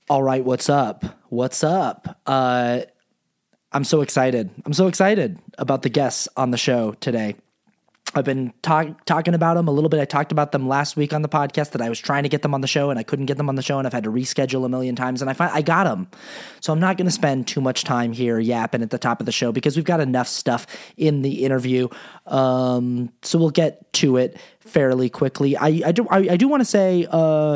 All right, what's up? What's up? I'm so excited. I'm so excited about the guests on the show today. I've been talking about them a little bit. I talked about them last week on the podcast that I was trying to get them on the show and I couldn't get them on the show and I've had to reschedule a million times and I got them. So I'm not going to spend too much time here yapping at the top of the show because we've got enough stuff in the interview. So we'll get to it fairly quickly. I do want to say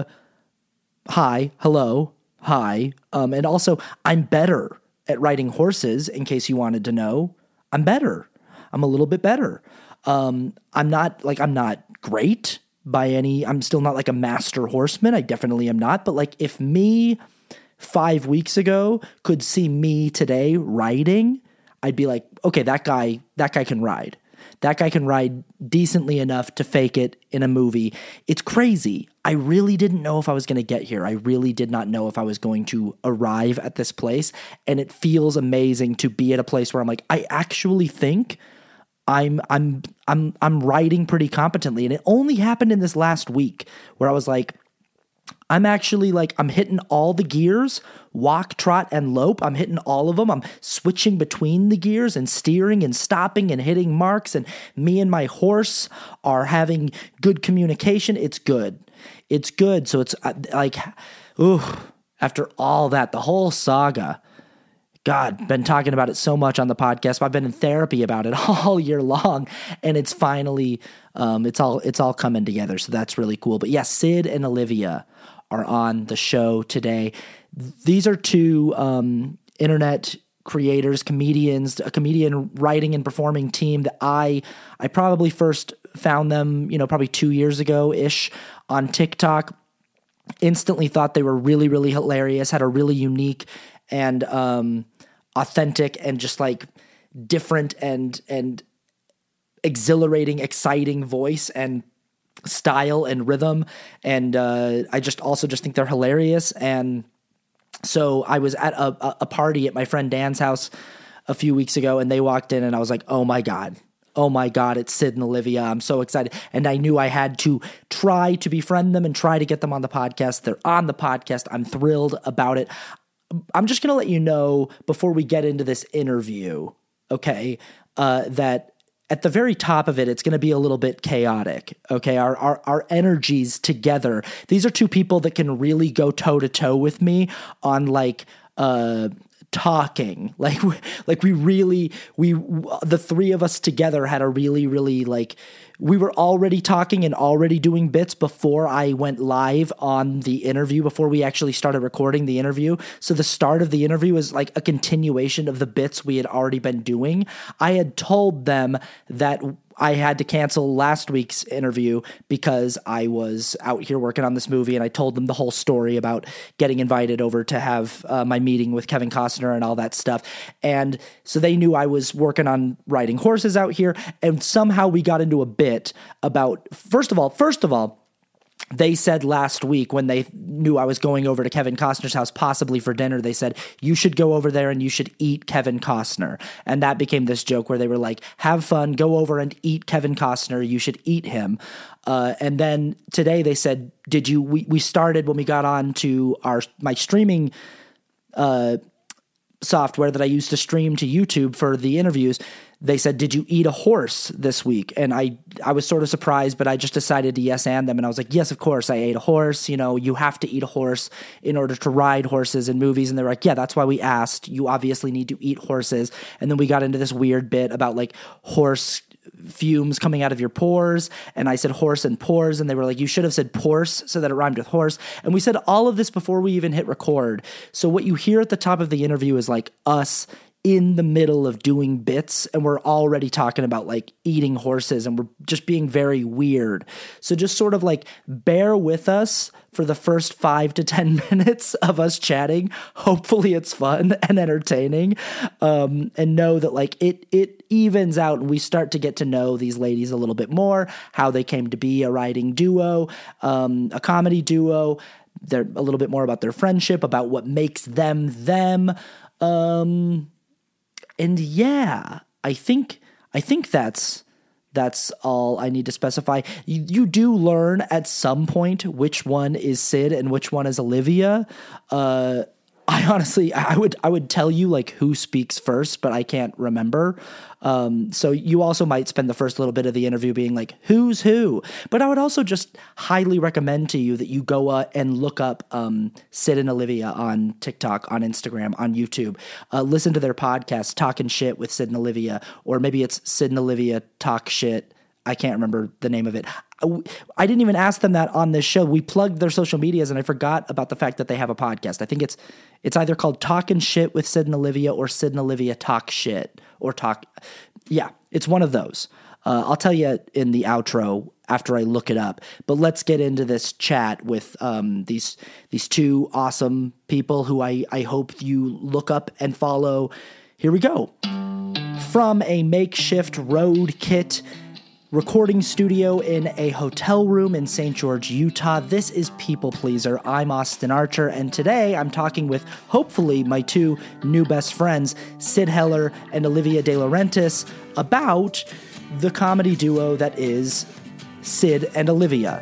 hi, hello, hi, and also I'm better at riding horses. In case you wanted to know, I'm better. I'm a little bit better. I'm not great by any, I'm still not like a master horseman. I definitely am not. But like if me 5 weeks ago could see me today riding, I'd be like, okay, that guy can ride. That guy can ride decently enough to fake it in a movie. It's crazy. I really didn't know if I was going to get here. I really did not know if I was going to arrive at this place. And it feels amazing to be at a place where I'm like, I actually think I'm riding pretty competently. And it only happened in this last week where I was like, I'm actually like, I'm hitting all the gears, walk, trot, and lope. I'm hitting all of them. I'm switching between the gears and steering and stopping and hitting marks. And me and my horse are having good communication. It's good. It's good. So it's like, ooh, after all that, the whole saga, God, been talking about it so much on the podcast. I've been in therapy about it all year long, and it's finally, it's all coming together. So that's really cool. But yeah, Sid and Olivia are on the show today. These are two internet creators, comedians, a comedian writing and performing team that I probably first found them, probably 2 years ago-ish on TikTok. Instantly thought they were really, really hilarious, had a really unique and authentic and just like different and exhilarating, exciting voice and style and rhythm. And I just think they're hilarious. And so I was at a party at my friend Dan's house a few weeks ago and they walked in and I was like, oh my God, it's Sid and Olivia. I'm so excited. And I knew I had to try to befriend them and try to get them on the podcast. They're on the podcast. I'm thrilled about it. I'm just going to let you know before we get into this interview, okay, that at the very top of it, it's going to be a little bit chaotic, okay? Our energies together. These are two people that can really go toe-to-toe with me on, like, talking. Like the three of us together had a really, really, like, we were already talking and already doing bits before I went live on the interview, before we actually started recording the interview. So the start of the interview was like a continuation of the bits we had already been doing. I had told them that I had to cancel last week's interview because I was out here working on this movie, and I told them the whole story about getting invited over to have my meeting with Kevin Costner and all that stuff. And so they knew I was working on riding horses out here, and somehow we got into a bit about, first of all, they said last week when they knew I was going over to Kevin Costner's house, possibly for dinner, they said, you should go over there and you should eat Kevin Costner. And that became this joke where they were like, have fun, go over and eat Kevin Costner. You should eat him. And then today they said, we started when we got on to my streaming software that I used to stream to YouTube for the interviews. They said, did you eat a horse this week? And I was sort of surprised, but I just decided to yes and them. And I was like, yes, of course I ate a horse. You have to eat a horse in order to ride horses in movies. And they were like, yeah, that's why we asked. You obviously need to eat horses. And then we got into this weird bit about like horse fumes coming out of your pores. And I said horse and pores. And they were like, you should have said porse so that it rhymed with horse. And we said all of this before we even hit record. So what you hear at the top of the interview is like us in the middle of doing bits, and we're already talking about like eating horses, and we're just being very weird. So just sort of like bear with us for the first 5 to 10 minutes of us chatting. Hopefully it's fun and entertaining, and know that like it evens out and we start to get to know these ladies a little bit more, how they came to be a writing duo, a comedy duo. They're a little bit more about their friendship, about what makes them them. And yeah, I think that's That's all I need to specify. You do learn at some point which one is Sid and which one is Olivia. I honestly, I would tell you like who speaks first, but I can't remember. So you also might spend the first little bit of the interview being like, who's who? But I would also just highly recommend to you that you go and look up Sid and Olivia on TikTok, on Instagram, on YouTube. Listen to their podcast, Talking Shit with Sid and Olivia, or maybe it's Sid and Olivia Talk Shit. I can't remember the name of it. I didn't even ask them that on this show. We plugged their social medias, and I forgot about the fact that they have a podcast. I think it's either called Talkin' Shit with Sid and Olivia or Sid and Olivia Talk Shit or Talk. Yeah, it's one of those. I'll tell you in the outro after I look it up. But let's get into this chat with these two awesome people who I hope you look up and follow. Here we go. From a makeshift road kit recording studio in a hotel room in St. George, Utah. This is People Pleaser. I'm Austin Archer, and today I'm talking with, hopefully, my two new best friends, Sid Heller and Olivia De Laurentiis, about the comedy duo that is Sid and Olivia.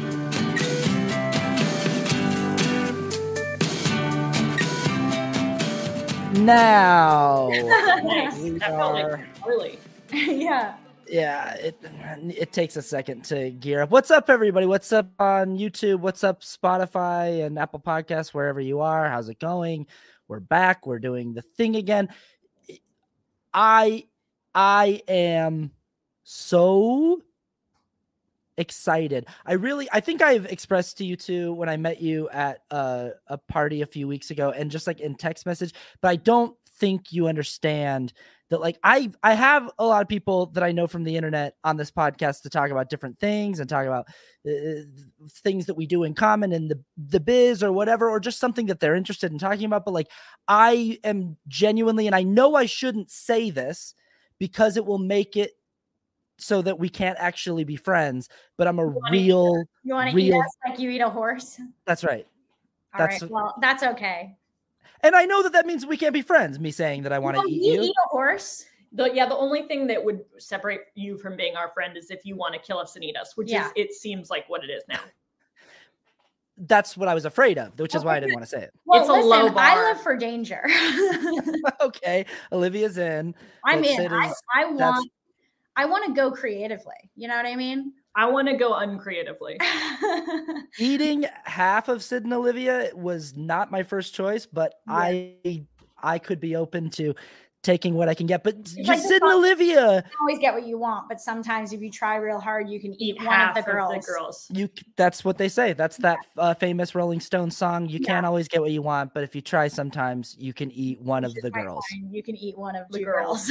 Now, we are... Really? Yeah. Yeah, it takes a second to gear up. What's up, everybody? What's up on YouTube? What's up, Spotify and Apple Podcasts, wherever you are? How's it going? We're back. We're doing the thing again. I am so excited. I think I've expressed to you too when I met you at a party a few weeks ago and just like in text message, but I don't think you understand that like I have a lot of people that I know from the internet on this podcast to talk about different things and talk about things that we do in common in the biz or whatever, or just something that they're interested in talking about. But like, I am genuinely, and I know I shouldn't say this because it will make it so that we can't actually be friends, but I'm a real. You want to eat us like you eat a horse? That's right. All right. Well, that's okay. And I know that means we can't be friends, me saying that I want to eat you. Eat a horse? The only thing that would separate you from being our friend is if you want to kill us and eat us, which is, it seems like what it is now. That's what I was afraid of, which is why I didn't want to say it. Well, it's a low bar. I live for danger. Okay. Olivia's in. I'm in. I want to go creatively. You know what I mean? I want to go uncreatively. Eating half of Sid and Olivia was not my first choice, but I could be open to taking what I can get. But just Sid and Olivia, you always get what you want, but sometimes if you try real hard, you can eat one of the girls. That's what they say. That's that famous Rolling Stones song. You can't always get what you want, but if you try, sometimes you can eat one of the girls. You can eat one of the girls.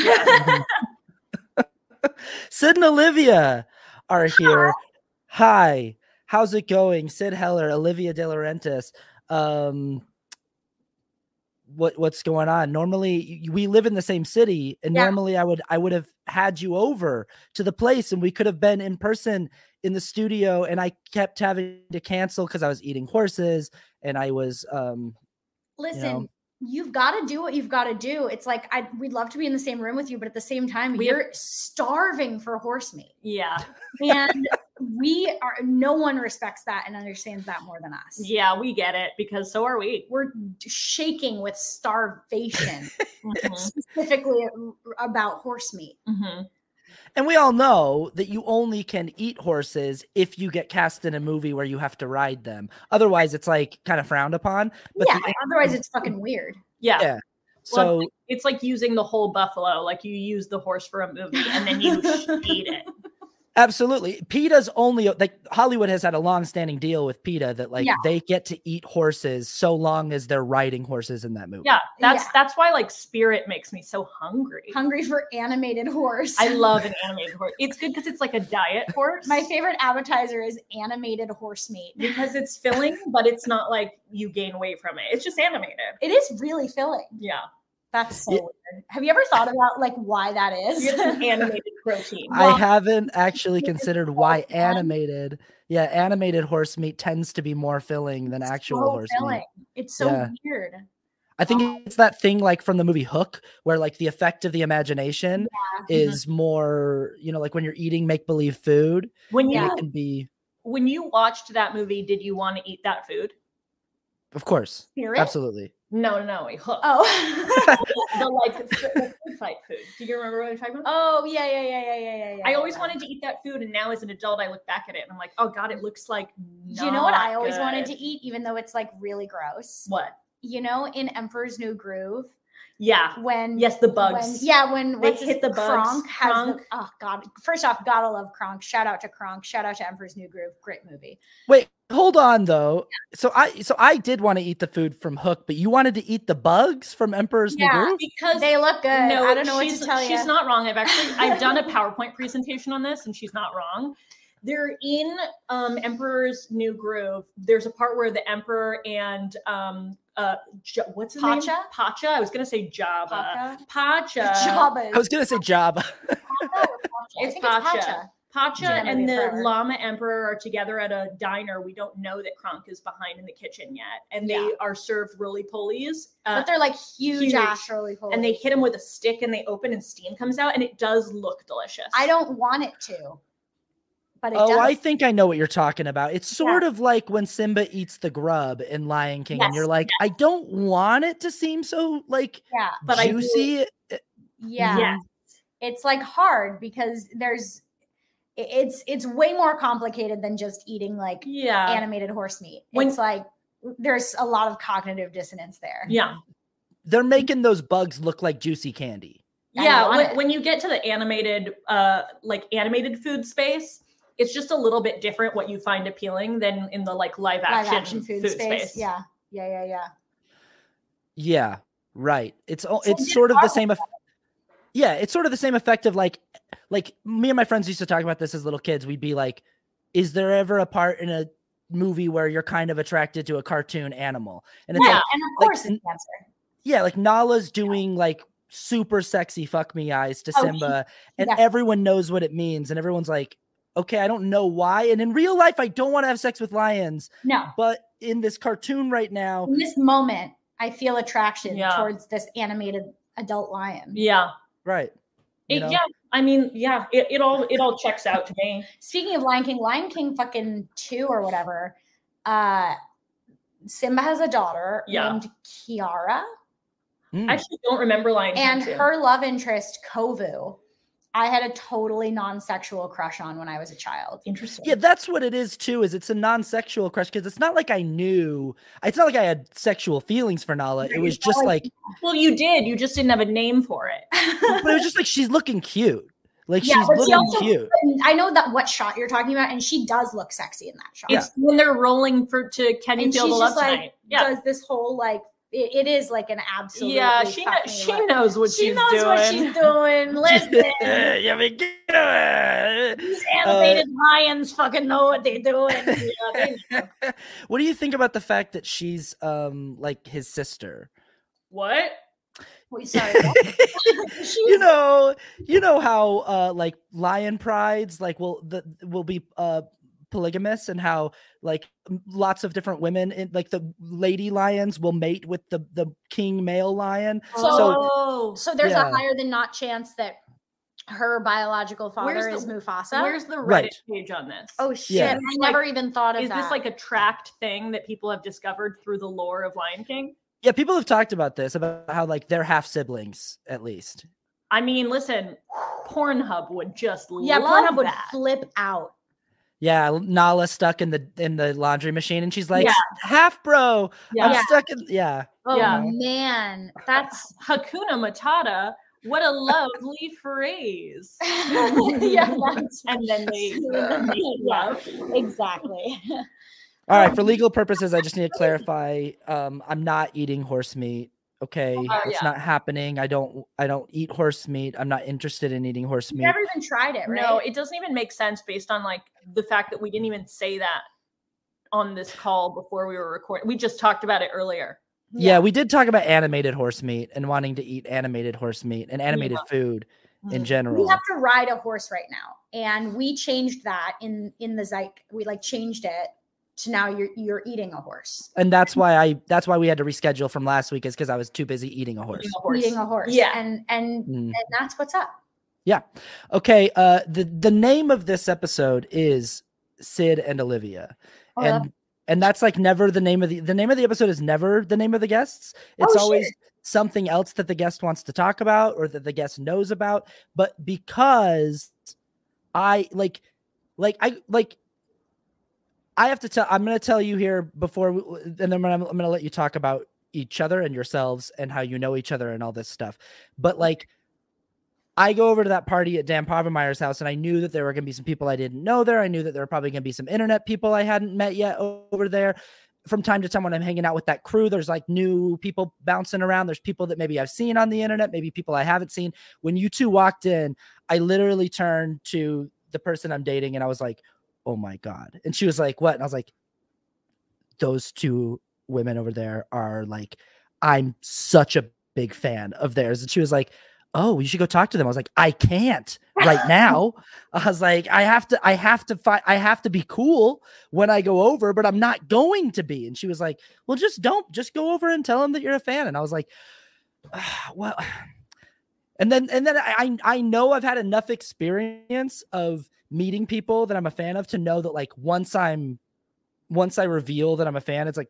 Sid and Olivia are here. Hi. How's it going? Sid Heller, Olivia De Laurentiis. What's going on? Normally we live in the same city, and normally I would have had you over to the place and we could have been in person in the studio, and I kept having to cancel because I was eating horses and I was listen, you've got to do what you've got to do. It's like we'd love to be in the same room with you, but at the same time, we're starving for horse meat. Yeah. And no one respects that and understands that more than us. Yeah, we get it because so are we. We're shaking with starvation, specifically about horse meat. Mm-hmm. And we all know that you only can eat horses if you get cast in a movie where you have to ride them. Otherwise, it's like kind of frowned upon. But otherwise it's fucking weird. Yeah. So it's like using the whole buffalo, like you use the horse for a movie and then you eat it. Absolutely. PETA's only like Hollywood has had a long-standing deal with PETA that they get to eat horses so long as they're riding horses in that movie. Yeah, that's why like Spirit makes me so hungry. Hungry for animated horse. I love an animated horse. It's good because it's like a diet horse. My favorite appetizer is animated horse meat because it's filling, but it's not like you gain weight from it. It's just animated. It is really filling. Yeah. That's so weird. Have you ever thought about like why that is? It's an animated protein. I haven't actually considered why animated horse meat tends to be more filling than actual horse meat. It's so weird. I think it's that thing like from the movie Hook, where like the effect of the imagination is more, you know, like when you're eating make-believe food. When it can be. When you watched that movie, did you want to eat that food? Of course. Spirit? Absolutely. No, Hook. Oh. the food fight food. Do you remember what I'm talking about? Oh, yeah. I always wanted to eat that food, and now as an adult, I look back at it and I'm like, oh God, it looks like Do you know what I always wanted to eat, even though it's like really gross? What? You know, in Emperor's New Groove. Yeah. The bugs. When they hit the bugs. Kronk has oh God. First off, gotta love Kronk. Shout out to Kronk. Shout out to Emperor's New Groove. Great movie. Wait, hold on though. So I did want to eat the food from Hook, but you wanted to eat the bugs from Emperor's New Groove? Because they look good. No, I don't know what to tell you. She's not wrong. I've done a PowerPoint presentation on this, and she's not wrong. They're in Emperor's New Groove. There's a part where the Emperor and what's his name? Pacha. I was gonna say Jabba. Pacha. Jabba. I was gonna say Jabba. It's Pacha. Pacha and the Llama Emperor are together at a diner. We don't know that Kronk is behind in the kitchen yet, and they are served roly-polies. But they're like huge ass roly-polies. And they hit them with a stick, and they open, and steam comes out, and it does look delicious. I don't want it to. But it does. I think I know what you're talking about. It's sort of like when Simba eats the grub in Lion King, and you're like, I don't want it to seem so like but juicy. It's like hard because it's way more complicated than just eating like animated horse meat. It's like there's a lot of cognitive dissonance there. Yeah. They're making those bugs look like juicy candy. Yeah. When you get to the animated food space, it's just a little bit different what you find appealing than in the like live action food space. Yeah. Yeah, right. It's sort of the same. It's sort of the same effect of like me and my friends used to talk about this as little kids. We'd be like, is there ever a part in a movie where you're kind of attracted to a cartoon animal? And it's and of course it's cancer. Yeah, like Nala's doing like super sexy fuck me eyes to Simba, and everyone knows what it means, and everyone's like, okay, I don't know why. And in real life, I don't want to have sex with lions. No. But in this cartoon right now, in this moment, I feel attraction towards this animated adult lion. Yeah. Right. I mean, it all checks out to me. Speaking of Lion King fucking 2 or whatever, Simba has a daughter named Kiara. I actually don't remember Lion King. And her love interest, Kovu, I had a totally non-sexual crush on when I was a child. Interesting. Yeah, that's what it is too. Is it's a non-sexual crush because it's not like I knew. It's not like I had sexual feelings for Nala. It was just like, well, you did. You just didn't have a name for it. But it was just like she's looking cute. Like she's looking cute. I know that what shot you're talking about, and she does look sexy in that shot. It's when they're rolling to Can You Feel the Love Tonight? Does this whole like. It is like an absolute. Yeah, she knows what she's doing. She knows what she's doing. Listen. These animated lions fucking know what they're doing. What do you think about the fact that she's like his sister? What? Wait, sorry. you know how like lion prides like will be polygamous, and how like lots of different women in like the lady lions will mate with the king male lion. So there's a higher than not chance that her biological father is Mufasa. Where's the Reddit page on this? Oh shit! Yeah. I never even thought of that. Is this like a tracked thing that people have discovered through the lore of Lion King? Yeah, people have talked about this, about how like they're half siblings at least. I mean, listen, Pornhub would just Pornhub would flip out. Yeah, Nala stuck in the laundry machine, and she's like, half bro. I'm stuck in man, that's Hakuna Matata. What a lovely phrase. And then they exactly. All right, for legal purposes, I just need to clarify. I'm not eating horse meat. Okay, it's not happening. I don't eat horse meat. I'm not interested in eating horse meat. You never even tried it, right? No, it doesn't even make sense based on like the fact that we didn't even say that on this call before we were recording. We just talked about it earlier. Yeah, we did talk about animated horse meat and wanting to eat animated horse meat and animated food in general. We have to ride a horse right now, and we changed that in the Zeit. We like changed it to now you're eating a horse. And that's why we had to reschedule from last week, is because I was too busy eating a horse. Eating a horse. Yeah. And that's what's up. Yeah. Okay. The name of this episode is Sid and Olivia. And that's like never the name of the name of the episode is never the name of the guests. It's always something else that the guest wants to talk about or that the guest knows about. But because I have to tell, I'm going to tell you here before, and then I'm going to let you talk about each other and yourselves and how you know each other and all this stuff. But like, I go over to that party at Dan Povenmire's house, and I knew that there were going to be some people I didn't know there. I knew that there were probably going to be some internet people I hadn't met yet over there. From time to time when I'm hanging out with that crew, there's like new people bouncing around. There's people that maybe I've seen on the internet, maybe people I haven't seen. When you two walked in, I literally turned to the person I'm dating and I was like, oh my God. And she was like, what? And I was like, those two women over there are like, I'm such a big fan of theirs. And she was like, oh, you should go talk to them. I was like, I can't right now. I was like, I have to be cool when I go over, but I'm not going to be. And she was like, well, just go over and tell them that you're a fan. And I was like, well, and then I know I've had enough experience of meeting people that I'm a fan of to know that like once I reveal that I'm a fan, it's like,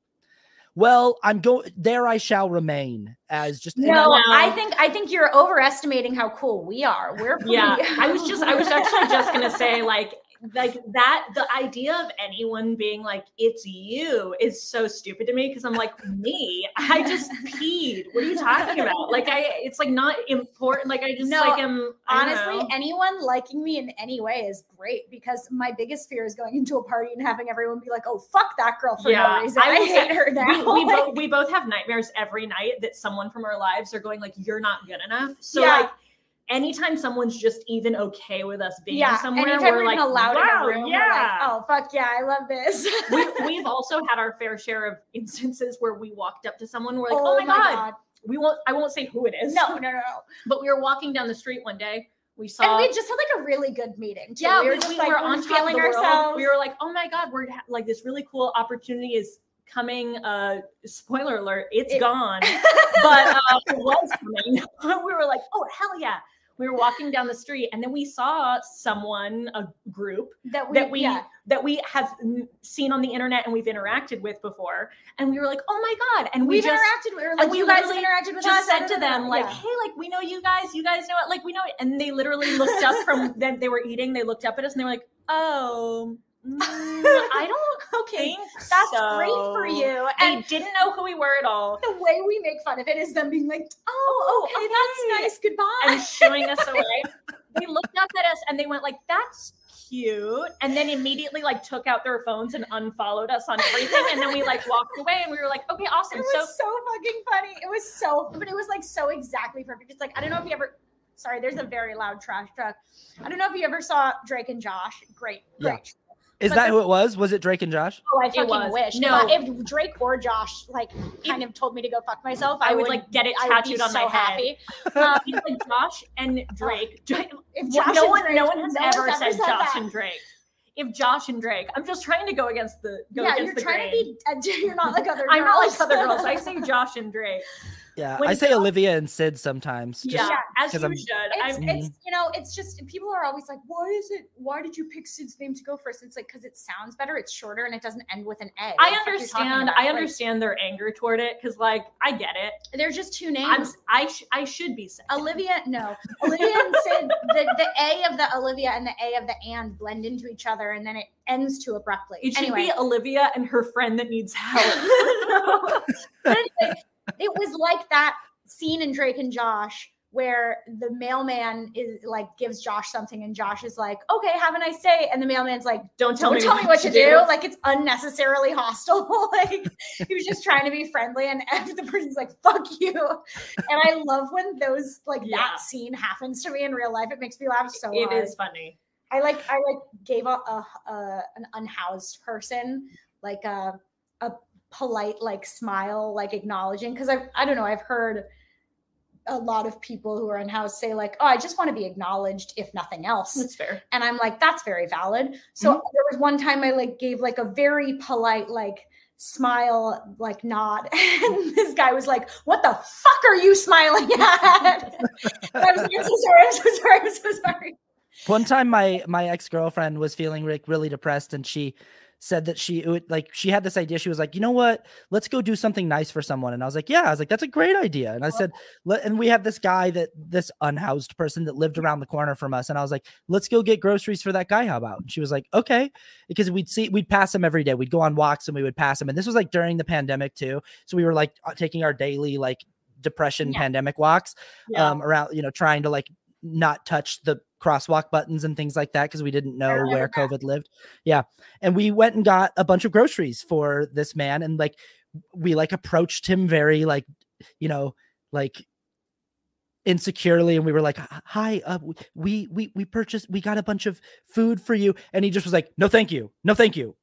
well, I'm going there. I shall remain as just. No, I think you're overestimating how cool we are. We're pretty, I was actually just gonna say like that. The idea of anyone being like it's you is so stupid to me because I'm like me. I just peed. What are you talking about? Like it's like not important. Like I just am. Honestly, anyone liking me in any way is great because my biggest fear is going into a party and having everyone be like, "Oh, fuck that girl for no reason." I hate her now. We both have nightmares every night that someone from our lives are going like, "You're not good enough." So like. Anytime someone's just even okay with us being somewhere, we're like, allowed in a room, we're like, oh, fuck yeah, I love this. We've also had our fair share of instances where we walked up to someone, we're like, oh my God. I won't say who it is. No. But we were walking down the street one day. We saw, and we just had like a really good meeting too. Yeah, we were just like, we're on feeling ourselves. We were like, oh my God, we're like this really cool opportunity is coming. Spoiler alert, it's gone. But it was coming. We were like, oh hell yeah. We were walking down the street and then we saw a group that we have seen on the internet and we've interacted with before. And we were like, oh my God. And we were like, you guys have interacted with us. Said to them like, hey, like we know you guys know it. Like we know it. And they literally looked up from then they were eating. They looked up at us and they were like, oh, I don't think that's great for you. And they didn't know who we were at all. The way we make fun of it is them being like, oh, okay, that's nice, goodbye. And shooing us away. They looked up at us and they went like, that's cute. And then immediately like took out their phones and unfollowed us on everything. And then we like walked away and we were like, okay, awesome. It was so fucking funny. It was like so exactly perfect. It's like, I don't know if you ever, sorry, there's a very loud trash truck. I don't know if you ever saw Drake and Josh. Great. Is that who it was? Was it Drake and Josh? Oh, I fucking wish. No, if Drake or Josh like kind of told me to go fuck myself, I would like get it tattooed on my head. Like Josh and Drake. If Josh no one has ever said Josh and Drake. If Josh and Drake, I'm just trying to go against the you're trying grain. To be. You're not like other girls. I'm not like other girls. I say Josh and Drake. Yeah, I say Olivia and Sid sometimes. As you should. It's it's just people are always like, why did you pick Sid's name to go first? It's like because it sounds better, it's shorter, and it doesn't end with an A. I understand their anger toward it because like I get it. There's just two names. I should be Sid. Olivia and Sid. The A of the Olivia and the A of the and blend into each other, and then it ends too abruptly. It should be Olivia and her friend that needs help. It was like that scene in Drake and Josh where the mailman is like gives Josh something and Josh is like, okay, have a nice day. And the mailman's like, don't tell me what to do. Like it's unnecessarily hostile. Like he was just trying to be friendly and the person's like, fuck you. And I love when those that scene happens to me in real life. It makes me laugh so hard. It is funny. I gave an unhoused person like a polite smile, acknowledging, because I don't know, I've heard a lot of people who are unhoused say like, oh, I just want to be acknowledged if nothing else. That's fair. And I'm like, that's very valid. So there was one time I like gave like a very polite like smile, like nod, and this guy was like, "What the fuck are you smiling at?" I'm so sorry. I'm so sorry. One time my ex-girlfriend was feeling like really depressed, and she said that she had this idea. She was like, you know what? Let's go do something nice for someone. And I was like, yeah, that's a great idea. And I said, and we have this guy this unhoused person that lived around the corner from us. And I was like, let's go get groceries for that guy. How about? And she was like, okay. Because we'd pass him every day. We'd go on walks and we would pass him. And this was like during the pandemic too. So we were like taking our daily like depression pandemic walks around, trying to like not touch the crosswalk buttons and things like that because we didn't know where COVID lived. Yeah. And we went and got a bunch of groceries for this man, and like we like approached him very like, like insecurely, and we were like, hi, we got a bunch of food for you. And he just was like, no thank you, no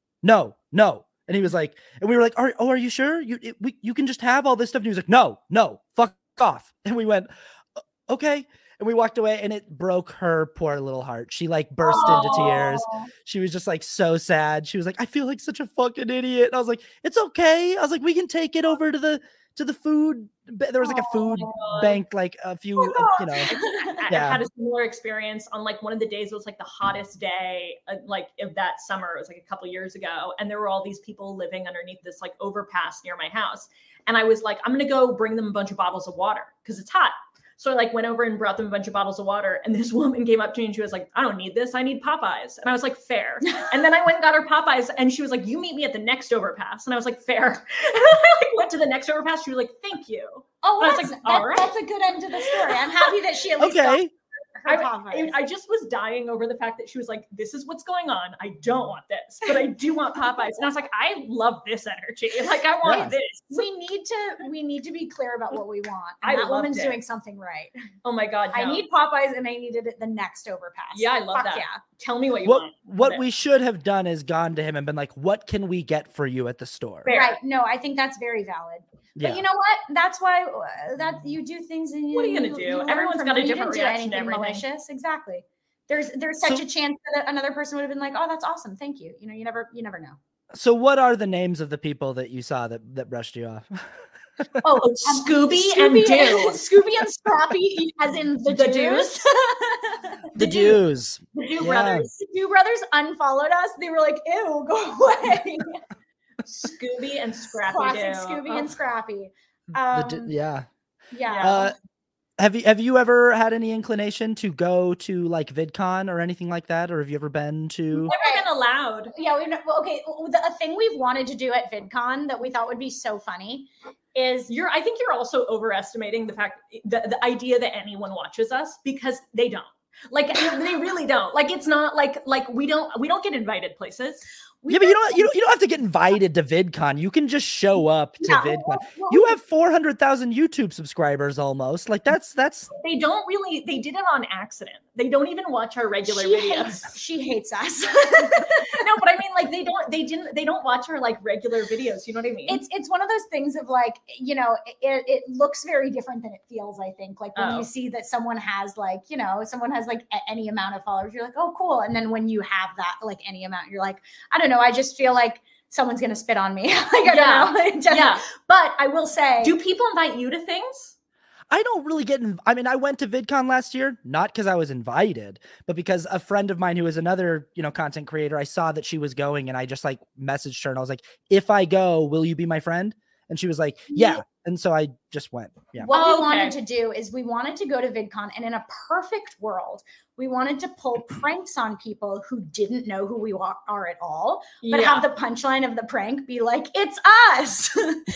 and he was like, and we were like, are you sure you can just have all this stuff? And he was like, no, fuck off. And we went, okay. And we walked away, and it broke her poor little heart. She like burst into tears. She was just like so sad. She was like, I feel like such a fucking idiot. And I was like, it's okay. I was like, we can take it over to the food. There was like a food bank, like a few, I had a similar experience on like one of the days. It was like the hottest day, like of that summer. It was like a couple years ago. And there were all these people living underneath this like overpass near my house. And I was like, I'm going to go bring them a bunch of bottles of water because it's hot. So I like went over and brought them a bunch of bottles of water. And this woman came up to me and she was like, I don't need this. I need Popeyes. And I was like, fair. And then I went and got her Popeyes, and she was like, you meet me at the next overpass. And I was like, fair. And I like went to the next overpass. She was like, thank you. Oh, I was like, all right. That's a good end to the story. I'm happy that she at least got her Popeyes. I just was dying over the fact that she was like, this is what's going on. I don't want this, but I do want Popeyes. And I was like, I love this energy. Like, I want this. We need to be clear about what we want. And that woman's doing something right. Oh my God. No. I need Popeyes, and I needed it the next overpass. Yeah, I love that. Yeah. Tell me what you want. What we should have done is gone to him and been like, what can we get for you at the store? Fair. Right. No, I think that's very valid. But you know what? That's why that you do things. And what are you going to do? Everyone's got a different reaction to everything. Malicious. Exactly. There's such a chance that another person would have been like, oh, that's awesome. Thank you. You never know. So what are the names of the people that you saw that brushed you off? Scooby and Dew. Scooby and Scrappy, as in the Dews. The Dews. The Dew brothers. The Dew brothers unfollowed us. They were like, ew, go away. Scooby and Scrappy. Classic Scooby and Scrappy. Yeah. Yeah. Have you ever had any inclination to go to like VidCon or anything like that, or have you ever been to? Never been allowed. Yeah. A thing we've wanted to do at VidCon that we thought would be so funny is I think you're also overestimating the fact the idea that anyone watches us, because they don't. Like they really don't. Like it's not like we don't get invited places. But you don't have to get invited to VidCon. You can just show up to VidCon. You have 400,000 YouTube subscribers almost. Like that's. They don't really. They did it on accident. They don't even watch our regular videos. She hates us. No, but I mean, like they don't watch our like regular videos. You know what I mean? It's one of those things of like, it looks very different than it feels. I think like when you see that someone has like any amount of followers, you're like, oh, cool. And then when you have that like any amount, you're like, I don't know. I just feel like someone's gonna spit on me. Like I don't know. But I will say, do people invite you to things? I don't really I went to VidCon last year, not because I was invited, but because a friend of mine who is another, content creator, I saw that she was going, and I just like messaged her and I was like, if I go, will you be my friend? And she was like, yeah. And so I just went. Yeah. What we wanted to do is we wanted to go to VidCon, and in a perfect world, we wanted to pull pranks on people who didn't know who we are at all, but have the punchline of the prank be like, it's us.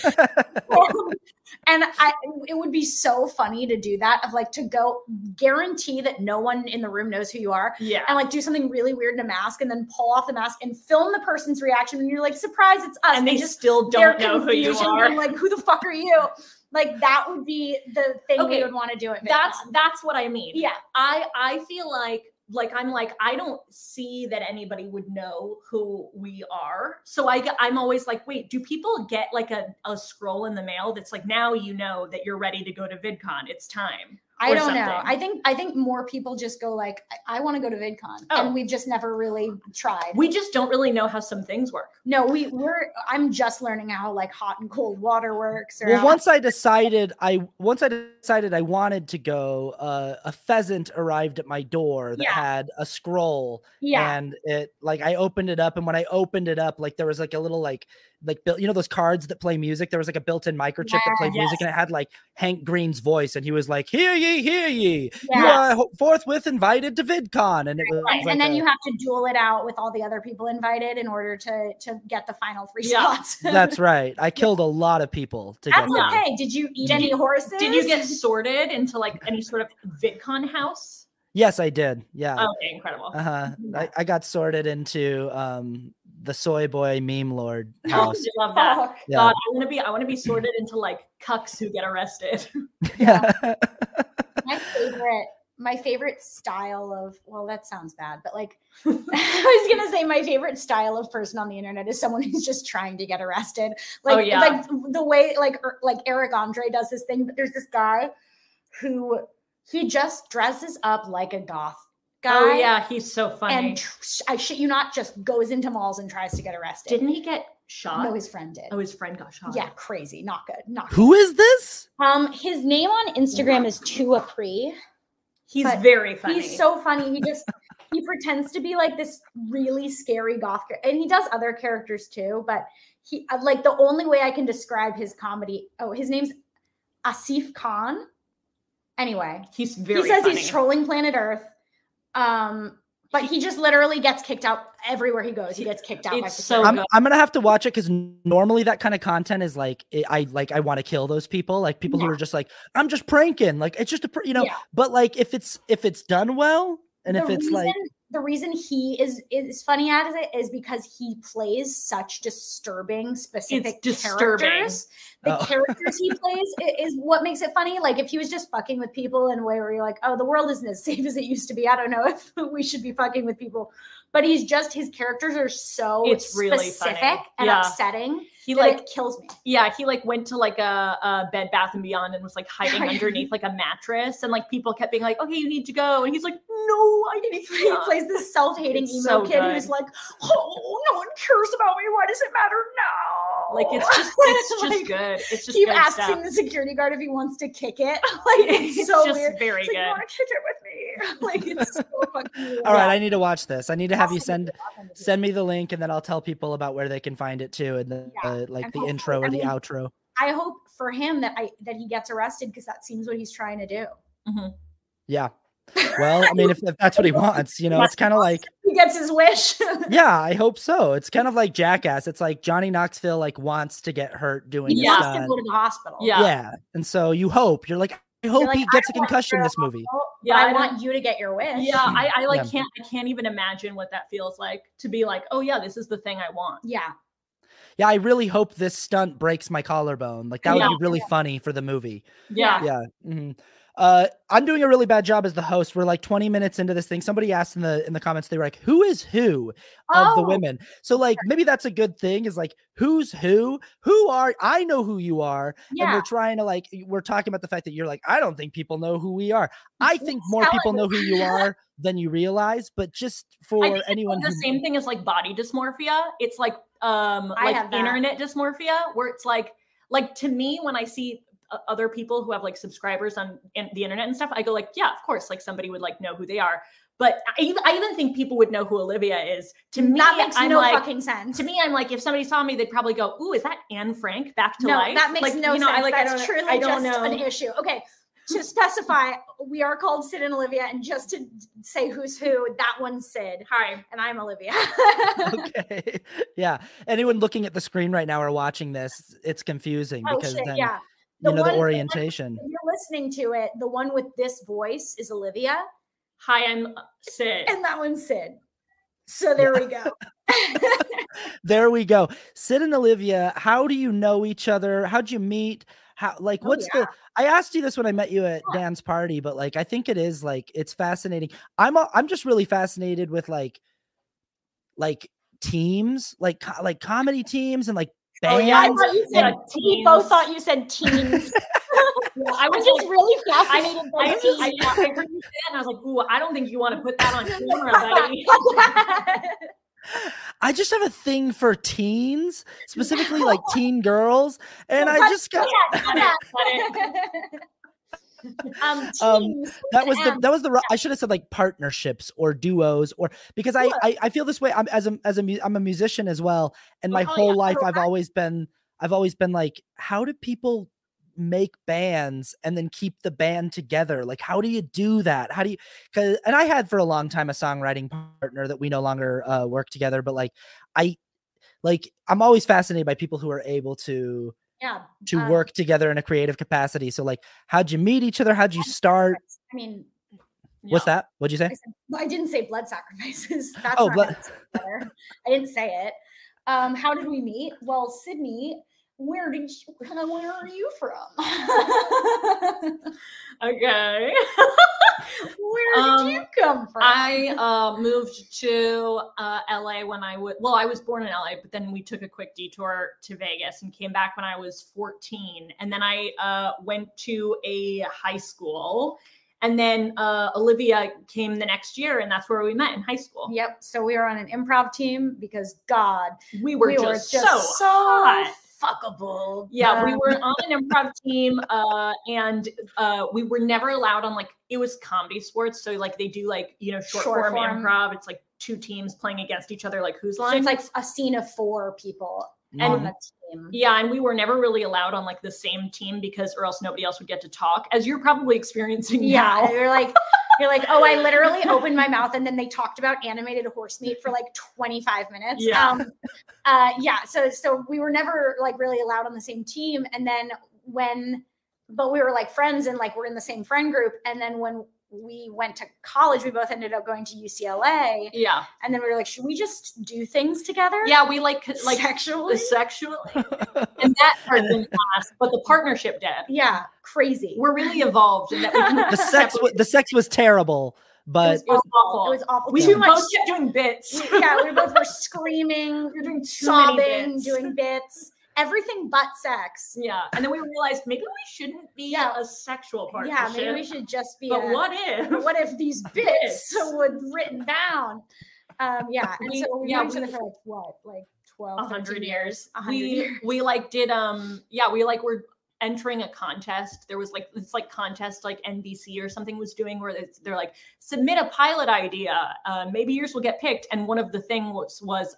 And it would be so funny to do that, of like to go guarantee that no one in the room knows who you are. Yeah. And like do something really weird in a mask, and then pull off the mask and film the person's reaction. And you're like, surprise, it's us. And they just still don't know who you are. Being like, who the fuck are you? Like that would be the thing we would want to do at VidCon. That's what I mean. Yeah. I feel like I don't see that anybody would know who we are. So I'm always like, wait, do people get like a scroll in the mail that's like, now you know that you're ready to go to VidCon, it's time? I don't know. I think more people just go like, I want to go to VidCon, and we've just never really tried. We just don't really know how some things work. No, I'm just learning how like hot and cold water works. Well, once I decided I wanted to go, a pheasant arrived at my door that had a scroll, and it like I opened it up, and when I opened it up, like there was like a little like you know those cards that play music. There was like a built-in microchip that played music, and it had like Hank Green's voice, and he was like, "Hear ye, hear ye! You are forthwith invited to VidCon." And it was like and then you have to duel it out with all the other people invited in order to get the final free spots. That's right. I killed a lot of people to get there. Okay. Did you eat any horses? Did you get sorted into like any sort of VidCon house? Yes, I did. Yeah. Okay, incredible. I got sorted into the Soy Boy meme lord house. I love that. Yeah. God, I want to be sorted into like cucks who get arrested. Yeah. My favorite style of, well, that sounds bad, but like I was gonna say my favorite style of person on the internet is someone who's just trying to get arrested. Like, like the way like Eric Andre does this thing, but there's this guy who he just dresses up like a goth guy. Oh yeah, he's so funny. And I shit you not, just goes into malls and tries to get arrested. Didn't he get shot? No, his friend did. Oh, his friend got shot. Yeah, crazy. Not good. Not good. Who is this? His name on Instagram is Tuapri. He's very funny. He's so funny. He pretends to be like this really scary goth, and he does other characters too. But he like the only way I can describe his comedy. Oh, his name's Asif Khan. Anyway, he says funny. He's trolling Planet Earth. But he just literally gets kicked out everywhere he goes. He gets kicked out. It's so I'm gonna have to watch it because normally that kind of content is like I want to kill those people, like people who are just like, I'm just pranking, like it's just a But like if it's done well, and if it's like the reason he is funny at it is because he plays such disturbing specific characters. The characters he plays is what makes it funny. Like if he was just fucking with people in a way where you're like, oh, the world isn't as safe as it used to be. I don't know if we should be fucking with people. But his characters are so really specific funny. and upsetting. He like it kills me. Yeah, he like went to like a Bed Bath and Beyond and was like hiding underneath like a mattress, and like people kept being like, "Okay, you need to go," and he's like, "No, I need to." He plays this self-hating emo kid who's like, "Oh, no one cares about me. Why does it matter now?" Like it's just good. It's just keep asking the security guard if he wants to kick it. Like it's so just weird. Very it's good. Like, you want to kick it with me? Like it's so fucking weird. All right, I need to watch this. I need to have you send me the link, and then I'll tell people about where they can find it too, and the intro or the outro. I hope for him that he gets arrested, because that seems what he's trying to do. Mm-hmm. Yeah. Well, I mean, if that's what he wants, it's kind of like he gets his wish. Yeah, I hope so. It's kind of like Jackass. It's like Johnny Knoxville like wants to get hurt doing he wants to go to the hospital. Yeah. And so you're like, I hope he gets a concussion in this movie. Yeah, I want you to get your wish. Yeah, I can't even imagine what that feels like to be like, oh yeah, this is the thing I want. Yeah. Yeah, I really hope this stunt breaks my collarbone. Like that would be really funny for the movie. Yeah. Yeah. Mm-hmm. I'm doing a really bad job as the host. We're like 20 minutes into this thing. Somebody asked in the comments, they were like, who is who of the women? So like, maybe that's a good thing, is like, who's who are, I know who you are. And we're trying to we're talking about the fact that you're like, I don't think people know who we are. I think more people know who you are than you realize, but just for anyone the same thing as like body dysmorphia. It's like, internet dysmorphia, where it's like to me, when I see other people who have like subscribers on the internet and stuff, I go like, yeah, of course, like somebody would like know who they are. But I even think people would know who Olivia is. To me, that makes no fucking sense. To me, I'm like, if somebody saw me, they'd probably go, ooh, is that Anne Frank back to life? That makes no sense. That's truly just an issue. Okay. To specify, we are called Sid and Olivia, and just to say who's who, that one's Sid. Hi. And I'm Olivia. Okay. Yeah. Anyone looking at the screen right now or watching this, it's confusing because then the orientation. If you're listening to it, the one with this voice is Olivia. Hi, I'm Sid. And that one's Sid. So there we go. There we go. Sid and Olivia, how do you know each other? How'd you meet? I asked you this when I met you at Dan's party, but like, I think it is like, it's fascinating. I'm just really fascinated with like teams, like comedy teams and like bands. We both thought you said teens. I was just really fascinated. I heard you say that, and I was like, "Ooh, I don't think you want to put that on camera, buddy." I just have a thing for teens, specifically like teen girls, and I just got that was the I should have said like partnerships or duos, or because I feel this way. I'm a musician as well, and my whole life I've always been like, how do people make bands and then keep the band together? Like, how do you do that? How do you, and I had for a long time a songwriting partner that we no longer work together, but I'm always fascinated by people who are able to work together in a creative capacity. So like, how'd you meet each other? How'd you start? I mean, what's that? What'd you say? I didn't say blood sacrifices. That's I didn't say it. How did we meet? Well, Sydney, where are you from? Okay. Where did you come from? I moved to LA when I was born in LA, but then we took a quick detour to Vegas and came back when I was 14. And then I went to a high school. And then Olivia came the next year, and that's where we met in high school. Yep. So we were on an improv team because God, we were just so hot. Fuckable. Yeah, we were on an improv team, and we were never allowed on, like, it was comedy sports, so like they do like, you know, short form improv. It's like two teams playing against each other, like Whose Line. So it's like a scene of 4 people on the team. Yeah, and we were never really allowed on like the same team or else nobody else would get to talk, as you're probably experiencing now. Yeah, you're like, oh, I literally opened my mouth and then they talked about animated horse meat for like 25 minutes. Yeah. So we were never like really allowed on the same team. And then but we were like friends and like we're in the same friend group. And then when we went to college, we both ended up going to UCLA. Yeah. And then we were like, should we just do things together? Yeah, we like sexually. And that part didn't last, but the partnership did. Yeah, crazy. We're really evolved in that we can the sex was terrible, but it was awful. It was awful. We both kept doing bits. We both were screaming, we were doing sobbing, doing bits. Everything but sex. Yeah. And then we realized maybe we shouldn't be a sexual partnership. Yeah, maybe we should just be what if these bits were written down? And so we knew each other for like what? Like 12, 100 years. 100 years. We like did we like were entering a contest. There was like this like contest like NBC or something was doing where they're like, submit a pilot idea. Maybe yours will get picked. And one of the things was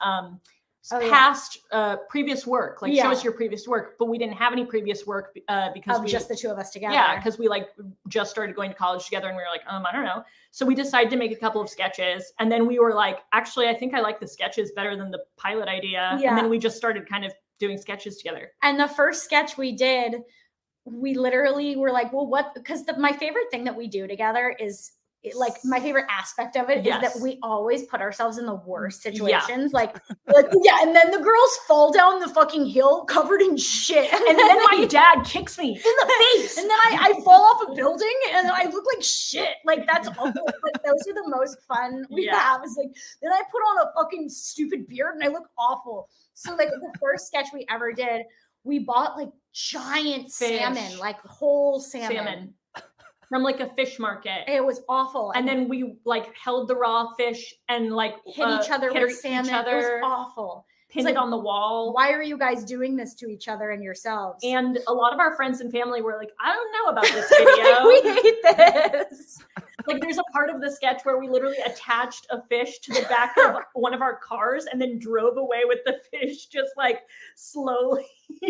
past previous work, like show us your previous work, but we didn't have any previous work because we just the two of us together. Yeah, because we like just started going to college together, and we were like, I don't know. So we decided to make a couple of sketches, and then we were like, actually, I think I like the sketches better than the pilot idea. Yeah. And then we just started kind of doing sketches together. And the first sketch we did, we literally were like, well, what? Because my favorite thing that we do together is. My favorite aspect of it is that we always put ourselves in the worst situations. And then the girls fall down the fucking hill covered in shit. And then my dad kicks me in the face. And then I fall off a building and I look like shit. Like, that's awful. But those are the most fun we have. It's like, then I put on a fucking stupid beard and I look awful. So like the first sketch we ever did, we bought like giant salmon, like whole salmon. From like a fish market. It was awful. And then we like held the raw fish and like hit each other with salmon. It was awful. Pinned it on the wall. Why are you guys doing this to each other and yourselves? And a lot of our friends and family were like, I don't know about this video. We hate this. Like there's a part of the sketch where we literally attached a fish to the back of one of our cars and then drove away with the fish just like slowly.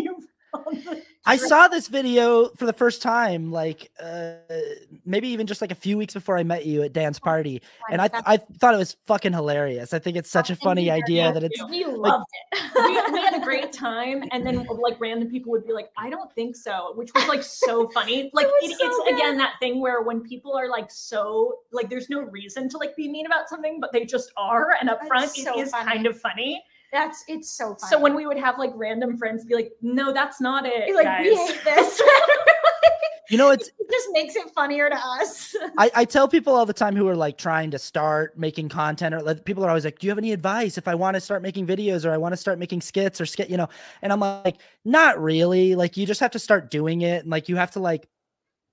I saw this video for the first time, like maybe even just like a few weeks before I met you at Dan's party, and I thought it was fucking hilarious. I think it's such a funny idea that it's. We loved it. We had a great time, and then like random people would be like, "I don't think so," which was like so funny. Like it's again that thing where when people are like so like there's no reason to like be mean about something, but they just are, and up front it is kind of funny. It's so funny. So when we would have like random friends be like, no, that's not it. Like, guys. We hate this. You know, it just makes it funnier to us. I tell people all the time who are like trying to start making content, or people are always like, do you have any advice if I want to start making videos or I want to start making skits or and I'm like, not really. Like, you just have to start doing it. And like, you have to like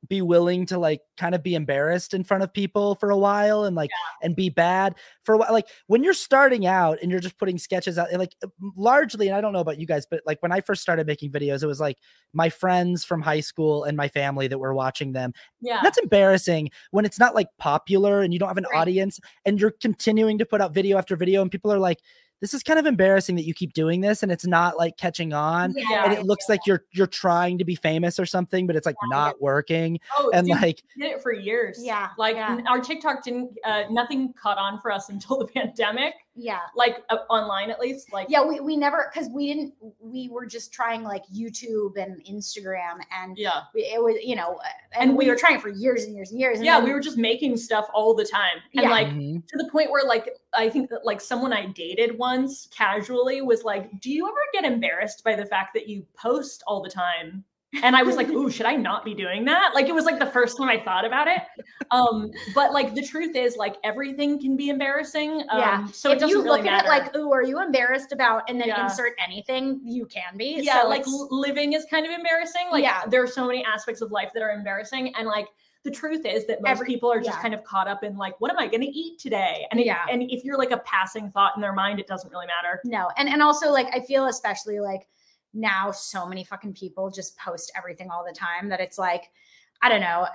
be willing to like kind of be embarrassed in front of people for a while and like and be bad for a while. Like when you're starting out and you're just putting sketches out, and like largely, and I don't know about you guys, but like when I first started making videos, it was like my friends from high school and my family that were watching them. Yeah, that's embarrassing when it's not like popular and you don't have an audience and you're continuing to put out video after video and people are like, this is kind of embarrassing that you keep doing this and it's not like catching on, and it looks like you're trying to be famous or something, but it's like not working. And dude, like we did it for years. Like our TikTok didn't nothing caught on for us until the pandemic. Like online at least. Like we never, because we were just trying like YouTube and Instagram, and it was, you know, and we were trying for years and years and years. And then, we were just making stuff all the time, and like to the point where like I think that like someone I dated once casually was like, do you ever get embarrassed by the fact that you post all the time? And I was like, ooh, should I not be doing that? Like, it was like the first time I thought about it. But like, the truth is like everything can be embarrassing. So if it doesn't you really look matter. at it like, ooh, are you embarrassed about, and then insert anything, you can be. Yeah. So like living is kind of embarrassing. Like there are so many aspects of life that are embarrassing. And like, the truth is that most people are just kind of caught up in like, what am I going to eat today? And and if you're like a passing thought in their mind, it doesn't really matter. No. And also like, I feel especially like now so many fucking people just post everything all the time that it's like, I don't know,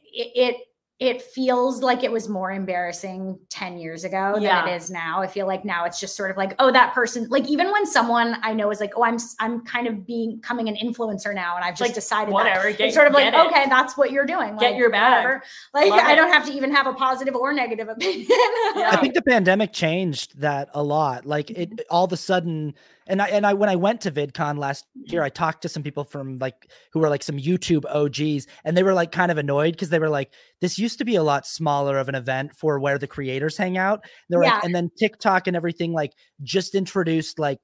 it feels like it was more embarrassing 10 years ago than it is now. I feel like now it's just sort of like, oh, that person, like even when someone I know is like, oh, I'm kind of becoming an influencer now, and I've just decided whatever, that it's sort of like, okay, that's what you're doing. Get your bag. Whatever. Like I don't have to even have a positive or negative opinion. I think the pandemic changed that a lot. Like it all of a sudden, and I when I went to VidCon last year, I talked to some people from like who were like some YouTube OGs, and they were like kind of annoyed because they were like, this used to be a lot smaller of an event for where the creators hang out. They were like, and then TikTok and everything like just introduced like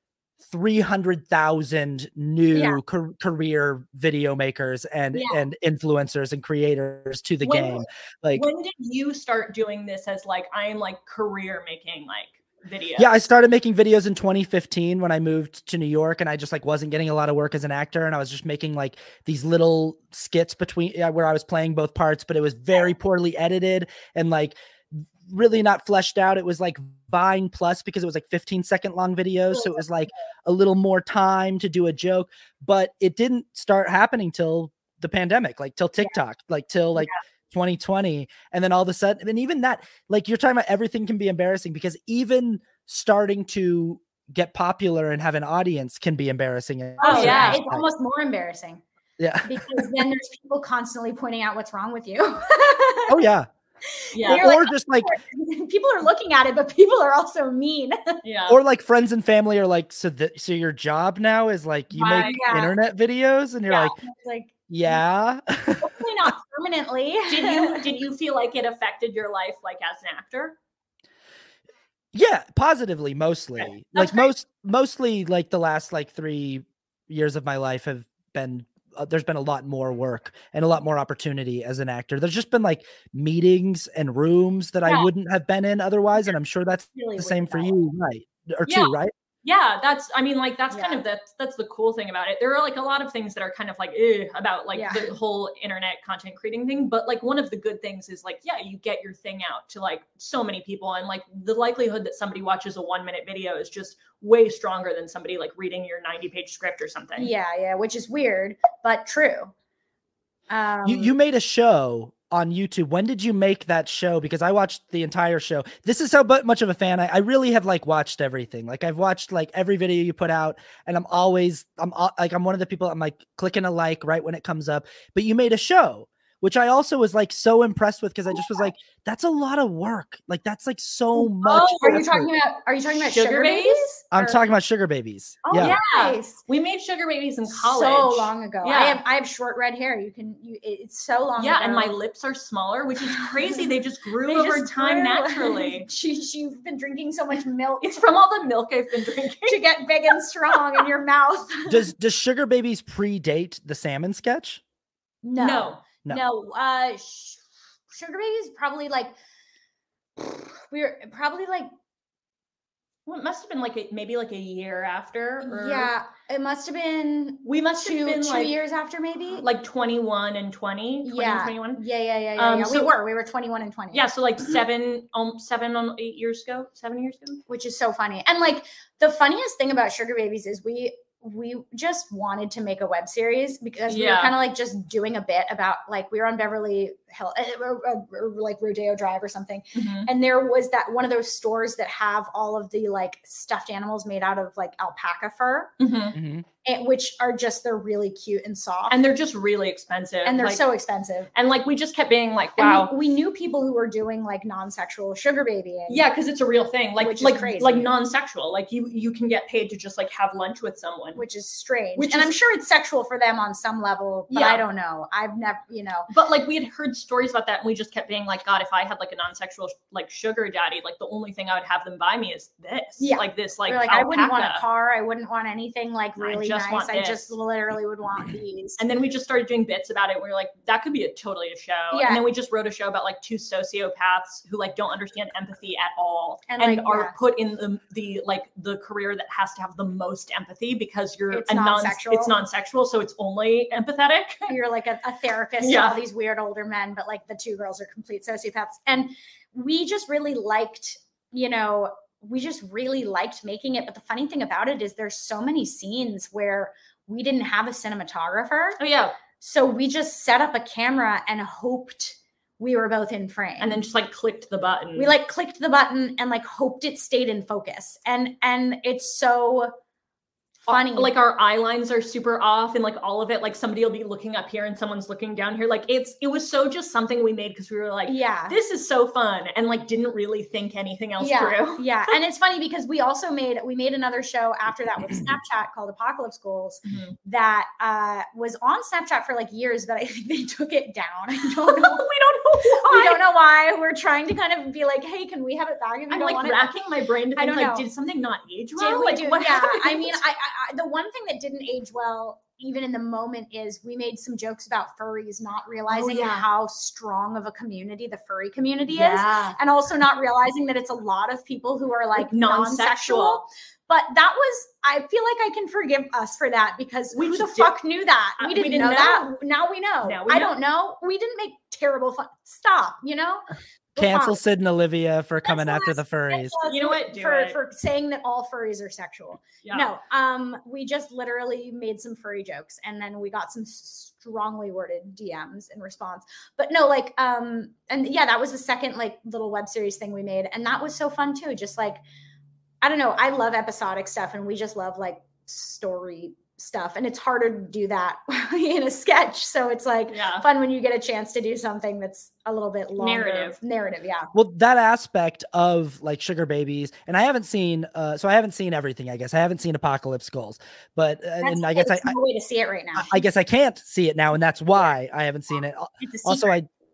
300,000 new career video makers and influencers and creators to the game. Like, when did you start doing this as like, I am like career making like video? Yeah, I started making videos in 2015 when I moved to New York, and I just like wasn't getting a lot of work as an actor, and I was just making like these little skits between where I was playing both parts, but it was very poorly edited and like really not fleshed out. It was like Vine Plus because it was like 15-second long videos, so it was like a little more time to do a joke, but it didn't start happening till the pandemic, like till TikTok, like till like 2020. And then all of a sudden, and even that, like you're talking about, everything can be embarrassing because even starting to get popular and have an audience can be embarrassing. Oh yeah, it's almost more embarrassing. Yeah, because then there's people constantly pointing out what's wrong with you. Oh yeah. Yeah. Or like, just like people are looking at it, but people are also mean. Yeah. Or like friends and family are like, so your job now is like you make internet videos, and you're like hopefully not permanently. Did you feel like it affected your life like as an actor? Yeah, positively, mostly. Okay. Like mostly like the last like 3 years of my life have been there's been a lot more work and a lot more opportunity as an actor. There's just been like meetings and rooms that I wouldn't have been in otherwise. And I'm sure that's really the same for you, right? Or too, right? Yeah, that's kind of that's the cool thing about it. There are like a lot of things that are kind of like about like the whole internet content creating thing, but like one of the good things is like you get your thing out to like so many people, and like the likelihood that somebody watches a 1-minute video is just way stronger than somebody like reading your 90-page script or something. Yeah, which is weird but true. You made a show on YouTube. When did you make that show? Because I watched the entire show. This is how much of a fan I really have like watched everything. Like I've watched like every video you put out, and I'm one of the people, I'm like clicking a like right when it comes up. But you made a show, which I also was like so impressed with, because I just was like, that's a lot of work. Like that's like so much. Are you talking about Sugar Babies? I'm talking about Sugar Babies. Oh, yeah. Nice. We made Sugar Babies in college. So long ago. Yeah. I have short red hair. It's so long ago. Yeah, and my lips are smaller, which is crazy. They just grew over time naturally. You've been drinking so much milk. It's from all the milk I've been drinking to get big and strong in your mouth. Does Sugar Babies predate the salmon sketch? No. Sugar Babies probably like Well, it must have been like maybe like a year after. Or yeah, it must have been. We must have been 2 years after, maybe. Like 21 and 20. 20 and 21. Yeah. So we were 21 and 20. Yeah, so like 7 on 8 years ago, 7 years ago. Which is so funny. And like the funniest thing about Sugar Babies is we just wanted to make a web series because we were kind of like just doing a bit about like we were on Beverly Hill or like Rodeo Drive or something. Mm-hmm. And there was that one of those stores that have all of the like stuffed animals made out of like alpaca fur, which are just, they're really cute and soft. And they're just really expensive. And they're so expensive. And like we just kept being like, wow. We knew people who were doing like non-sexual sugar babying. Yeah, because it's a real thing. Like, which is crazy. Like non-sexual. Like you can get paid to just like have lunch with someone. Which is strange. I'm sure it's sexual for them on some level, but I don't know. I've never, But like we had heard stories about that and we just kept being like, God, if I had like a non-sexual like sugar daddy, like the only thing I would have them buy me is this. Yeah. Like this, like I wouldn't want a car. I wouldn't want anything like really nice. I this. Just literally would want these. And then we just started doing bits about it. We were like, that could be totally a show. Yeah. And then we just wrote a show about like two sociopaths who like don't understand empathy at all and like, are put in the career that has to have the most empathy because you're it's non-sexual. It's non-sexual, so it's only empathetic. You're like a therapist to all these weird older men, but like the two girls are complete sociopaths. And we just really liked, making it. But the funny thing about it is there's so many scenes where we didn't have a cinematographer. Oh yeah. So we just set up a camera and hoped we were both in frame. And then just like clicked the button. We like clicked the button and like hoped it stayed in focus. And it's so funny. Like our eye lines are super off and like all of it, like somebody will be looking up here and someone's looking down here. Like it was so just something we made because we were like, this is so fun, and like didn't really think anything else through. Yeah. And it's funny because we also made another show after that with Snapchat called Apocalypse Goals that was on Snapchat for like years, but I think they took it down. I don't know. We don't know why. We're trying to kind of be like, hey, can we have it back? I'm like racking my brain to think like, did something not age well? I mean, the one thing that didn't age well, even in the moment, is we made some jokes about furries, not realizing how strong of a community the furry community is, and also not realizing that it's a lot of people who are like non-sexual. But that was, I feel like I can forgive us for that because who the fuck knew that? We didn't know that. Now we know. I don't know. We didn't make terrible fun. Stop, Cancel Sid and Olivia for coming after the furries. You know what? For saying that all furries are sexual. Yeah. No, we just literally made some furry jokes and then we got some strongly worded DMs in response. But no, like, and yeah, that was the second like little web series thing we made. And that was so fun too. Just like, I don't know. I love episodic stuff and we just love like story stuff, and it's harder to do that in a sketch, so it's like fun when you get a chance to do something that's a little bit longer. Narrative. Well, that aspect of like Sugar Babies, and I haven't seen so I haven't seen everything. I guess I haven't seen Apocalypse Goals, but and I guess no way to see it right now. I guess I can't see it now, and that's why I haven't seen it. Also,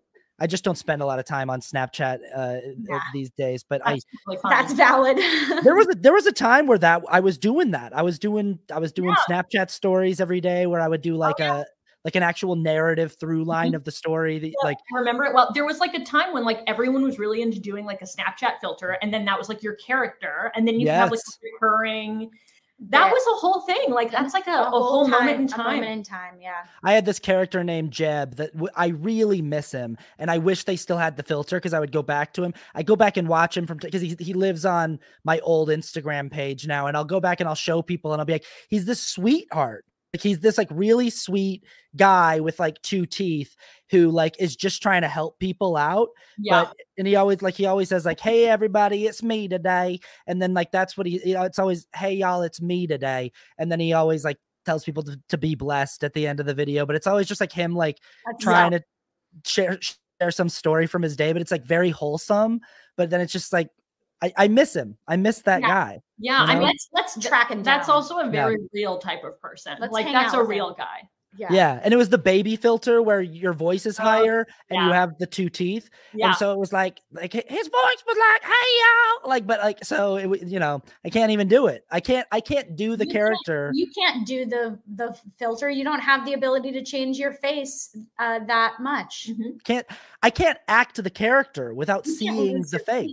I just don't spend a lot of time on Snapchat these days, but that's valid. there was a time where that I was doing that. I was doing Snapchat stories every day where I would do like an actual narrative through line of the story. Like I remember it. Well, there was like a time when like everyone was really into doing like a Snapchat filter, and then that was like your character, and then you have like a recurring. That was a whole thing. Like that's like a whole moment in time. A moment in time, yeah. I had this character named Jeb that I really miss him, and I wish they still had the filter because I would go back to him. I go back and watch him because he lives on my old Instagram page now, and I'll go back and I'll show people, and I'll be like, he's this sweetheart. Like he's this like really sweet guy with like 2 teeth who like is just trying to help people out. Yeah. And he always says like, hey everybody, it's me today. And then like, that's what it's always, hey y'all, it's me today. And then he always like tells people to be blessed at the end of the video, but it's always just like him, like trying to share some story from his day, but it's like very wholesome. But then it's just like, I miss him. I miss that guy. Yeah. You know? I mean, let's track him down. That's also a very real type of person. Like that's a real guy. Yeah. And it was the baby filter where your voice is higher and you have the 2 teeth. Yeah. And so it was like his voice was like, hey y'all. Like, but like, so it, I can't even do it. I can't do the character. You can't do the filter. You don't have the ability to change your face that much. I can't act the character without seeing the face.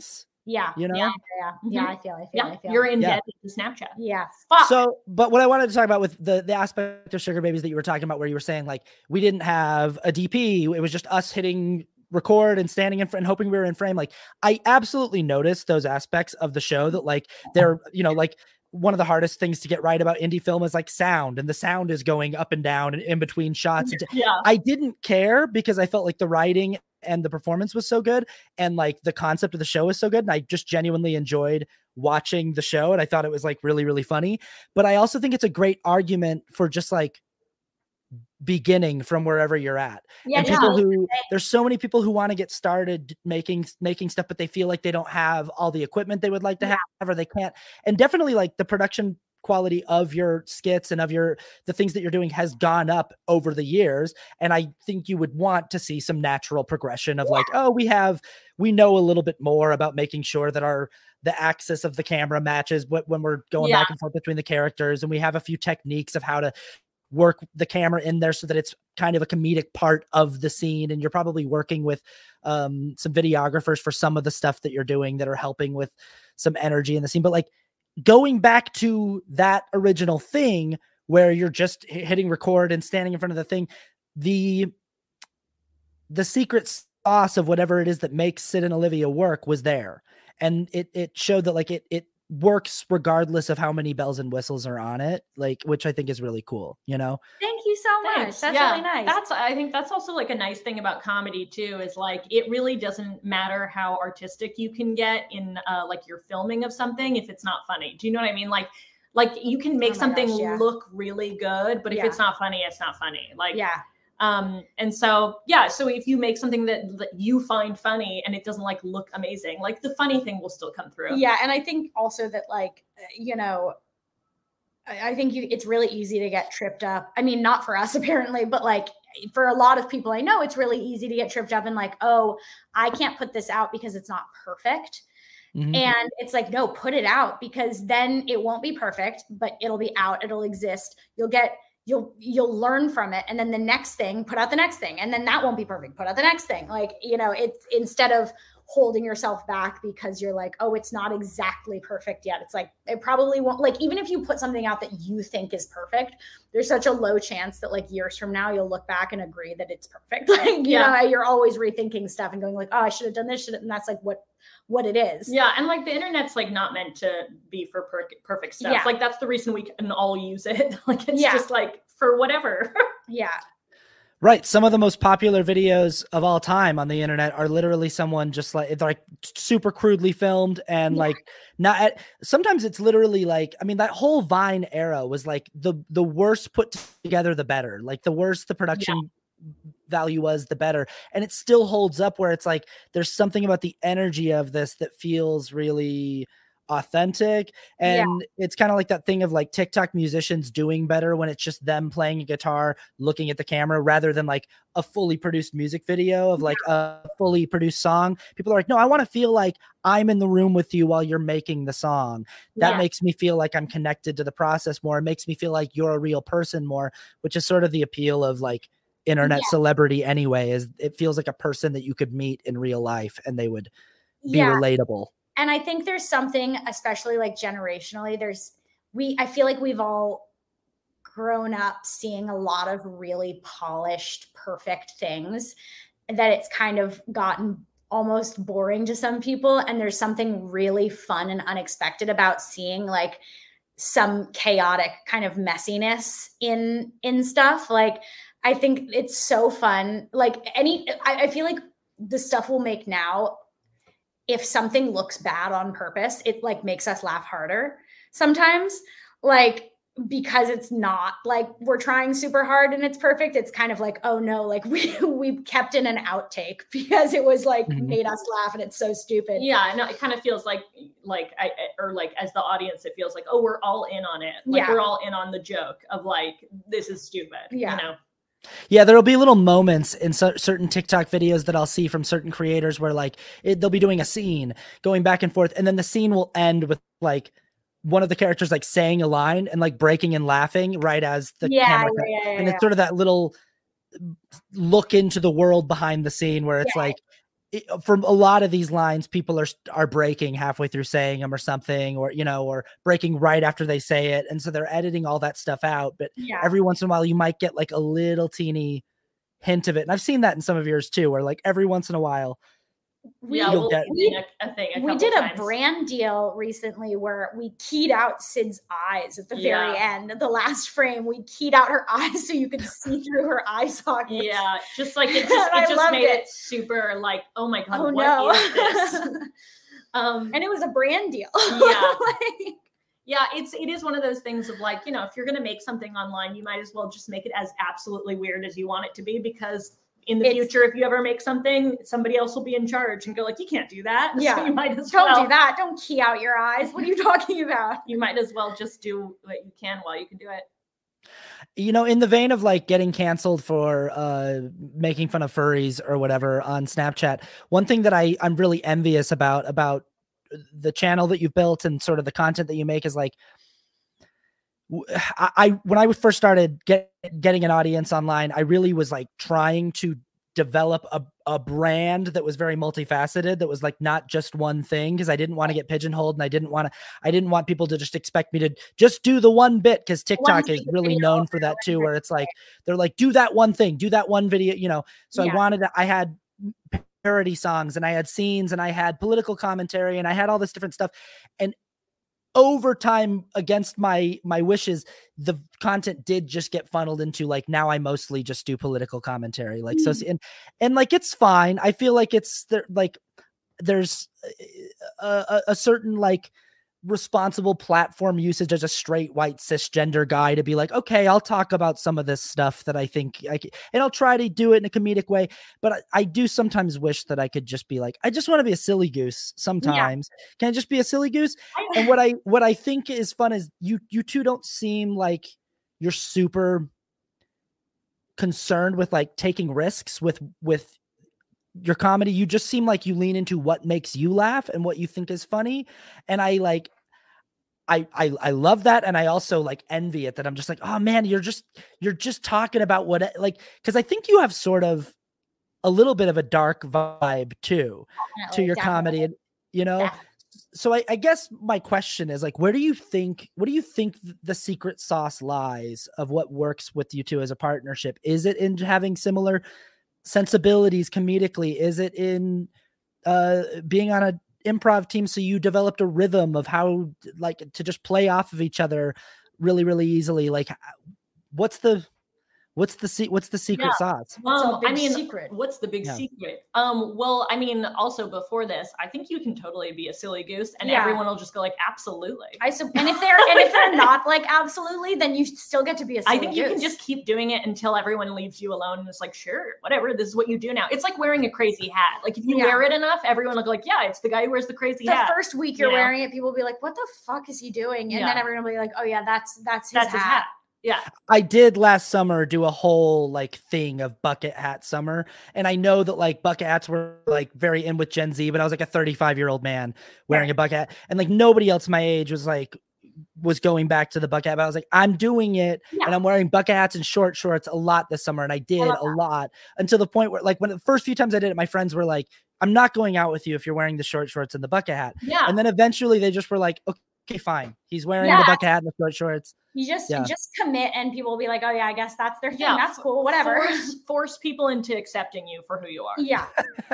Yeah. You know? Yeah. I feel. You're indebted to Snapchat. Yeah. Fuck. So, but what I wanted to talk about with the aspect of Sugar Babies that you were talking about, where you were saying like, we didn't have a DP. It was just us hitting record and standing in front and hoping we were in frame. Like, I absolutely noticed those aspects of the show that like, they're, you know, like one of the hardest things to get right about indie film is like sound, and the sound is going up and down and in between shots. Yeah. I didn't care because I felt like the writing and the performance was so good, and like the concept of the show was so good, and I just genuinely enjoyed watching the show, and I thought it was like really, really funny. But I also think it's a great argument for just like beginning from wherever you're at. Yeah, and people who, there's so many people who want to get started making stuff, but they feel like they don't have all the equipment they would like to have, or they can't. And definitely like the production quality of your skits and of the things that you're doing has gone up over the years. And I think you would want to see some natural progression of like, oh, we know a little bit more about making sure that the axis of the camera matches when we're going back and forth between the characters. And we have a few techniques of how to work the camera in there so that it's kind of a comedic part of the scene. And you're probably working with some videographers for some of the stuff that you're doing that are helping with some energy in the scene. But like going back to that original thing where you're just hitting record and standing in front of the thing, the secret sauce of whatever it is that makes Sid and Olivia work was there. And it showed that like it works regardless of how many bells and whistles are on it, like, which I think is really cool, you know? Thank you so much. That's really nice. I think that's also like a nice thing about comedy too, is like, it really doesn't matter how artistic you can get in like your filming of something if it's not funny. Do you know what I mean? Like you can make something look really good, but if it's not funny, it's not funny. Like, and so if you make something that you find funny and it doesn't like look amazing, like the funny thing will still come through. Yeah. And I think also that like, you know, I think it's really easy to get tripped up. I mean, not for us apparently, but like for a lot of people I know, it's really easy to get tripped up and like, oh, I can't put this out because it's not perfect. Mm-hmm. And it's like, no, put it out, because then it won't be perfect, but it'll be out. It'll exist. You'll learn from it. And then the next thing, put out the next thing. And then that won't be perfect. Put out the next thing. Like, you know, it's instead of holding yourself back because you're like, oh, it's not exactly perfect yet. It's like, it probably won't, like, even if you put something out that you think is perfect, there's such a low chance that like years from now, you'll look back and agree that it's perfect. Like, you know, you're always rethinking stuff and going like, oh, I should have done this. And that's like what it is. Yeah. And like the internet's like not meant to be for perfect stuff. Yeah. Like that's the reason we can all use it. Like it's just like for whatever. Yeah. Right. Some of the most popular videos of all time on the internet are literally someone just like, they're like super crudely filmed and like sometimes it's literally like, I mean, that whole Vine era was like the worse put together, the better. Like the worse the production value was, the better. And it still holds up where it's like, there's something about the energy of this that feels really authentic. And it's kind of like that thing of like TikTok musicians doing better when it's just them playing a guitar, looking at the camera, rather than like a fully produced music video of like a fully produced song. People are like, no, I want to feel like I'm in the room with you while you're making the song. That makes me feel like I'm connected to the process more. It makes me feel like you're a real person more, which is sort of the appeal of like internet celebrity anyway, is it feels like a person that you could meet in real life and they would be relatable. And I think there's something, especially like generationally, I feel like we've all grown up seeing a lot of really polished, perfect things that it's kind of gotten almost boring to some people. And there's something really fun and unexpected about seeing like some chaotic kind of messiness in stuff. Like, I think it's so fun. Like I feel like the stuff we'll make now, if something looks bad on purpose, it like makes us laugh harder sometimes, like, because it's not like we're trying super hard and it's perfect. It's kind of like, oh no, like we kept in an outtake because it was like made us laugh and it's so stupid. Yeah, no, it kind of feels like as the audience, it feels like, oh, we're all in on it. Like we're all in on the joke of like, this is stupid. Yeah. You know? Yeah, there'll be little moments in certain TikTok videos that I'll see from certain creators where like they'll be doing a scene going back and forth, and then the scene will end with like one of the characters like saying a line and like breaking and laughing right as the camera and it's sort of that little look into the world behind the scene where it's like from a lot of these lines, people are breaking halfway through saying them or something, or, or breaking right after they say it. And so they're editing all that stuff out. But every once in a while you might get like a little teeny hint of it. And I've seen that in some of yours too, where like every once in a while, we did a brand deal recently where we keyed out Sid's eyes at the very end. The last frame, we keyed out her eyes so you could see through her eye sockets. Yeah, just like it just made it super like, oh my God, what is this? And it was a brand deal. Yeah. Yeah, it is one of those things of like, if you're going to make something online, you might as well just make it as absolutely weird as you want it to be, because in the future, if you ever make something, somebody else will be in charge and go like, you can't do that. Yeah. So you might as Don't do that. Don't key out your eyes. What are you talking about? You might as well just do what you can while you can do it. In the vein of like getting canceled for making fun of furries or whatever on Snapchat, one thing that I'm really envious about the channel that you've built and sort of the content that you make is like, when I first started getting an audience online, I really was like trying to develop a brand that was very multifaceted, that was like not just one thing, because I didn't want to get pigeonholed, and I didn't want people to just expect me to just do the one bit, because TikTok is really known for that too, where it's like they're like, do that one thing, do that one video, so I had parody songs, and I had scenes, and I had political commentary, and I had all this different stuff, and over time, against my wishes, the content did just get funneled into like, now I mostly just do political commentary, like so, and like it's fine. I feel like there's a certain like responsible platform usage as a straight white cisgender guy to be like, okay, I'll talk about some of this stuff that I think I can, and I'll try to do it in a comedic way. But I do sometimes wish that I could just be like, I just want to be a silly goose sometimes. Yeah. Can I just be a silly goose? And what I think is fun is you two don't seem like you're super concerned with like taking risks with your comedy. You just seem like you lean into what makes you laugh and what you think is funny. And I love that. And I also like envy it, that I'm just like, oh man, you're just talking about what, like, cause I think you have sort of a little bit of a dark vibe too, to your comedy, and so I guess my question is like, what do you think the secret sauce lies of what works with you two as a partnership? Is it in having similar sensibilities comedically? Is it in being on a improv team, so you developed a rhythm of how like to just play off of each other really, really easily? Like, what's the secret sauce? Secret. What's the big secret? Well, I mean, also before this, I think you can totally be a silly goose, and everyone will just go like, absolutely. And if they're not like absolutely, then you still get to be a silly goose. I think you can just keep doing it until everyone leaves you alone, and it's like, sure, whatever, this is what you do now. It's like wearing a crazy hat. Like if you wear it enough, everyone will go like, yeah, it's the guy who wears the crazy hat. The first week you're wearing it, people will be like, what the fuck is he doing? And then everyone will be like, oh yeah, that's his hat. Yeah. I did last summer do a whole like thing of bucket hat summer. And I know that like bucket hats were like very in with Gen Z, but I was like a 35-year-old man wearing a bucket hat. And like nobody else my age was going back to the bucket hat. But I was like, I'm doing it. And I'm wearing bucket hats and short shorts a lot this summer. And I did a lot until the point where like when the first few times I did it, my friends were like, I'm not going out with you if you're wearing the short shorts and the bucket hat. Yeah. And then eventually they just were like, okay, fine. He's wearing the bucket hat and the short shorts. You just commit, and people will be like, oh yeah, I guess that's their thing. Yeah, that's cool. Whatever. Force people into accepting you for who you are. Yeah.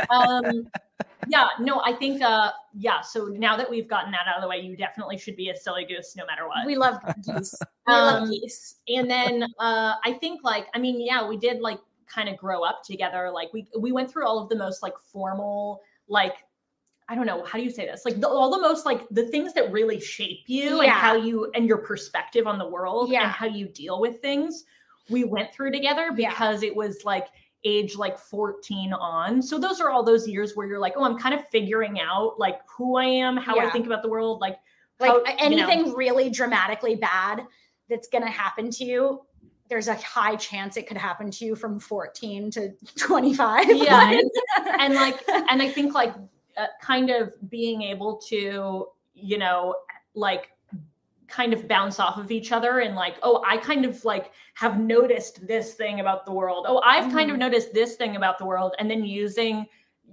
I think, so now that we've gotten that out of the way, you definitely should be a silly goose no matter what. We love geese. We love geese. And then I think we did like kind of grow up together. Like we went through all of the most like formal, like, I don't know, how do you say this? Like all the most like the things that really shape you and how you and your perspective on the world and how you deal with things, we went through together because it was like age like 14 on. So those are all those years where you're like, oh, I'm kind of figuring out like who I am, how I think about the world, like anything really dramatically bad that's going to happen to you. There's a high chance it could happen to you from 14 to 25. Yeah. and I think like, kind of being able to, like kind of bounce off of each other and like, oh, I kind of like have noticed this thing about the world. Oh, I've kind of noticed this thing about the world. And then using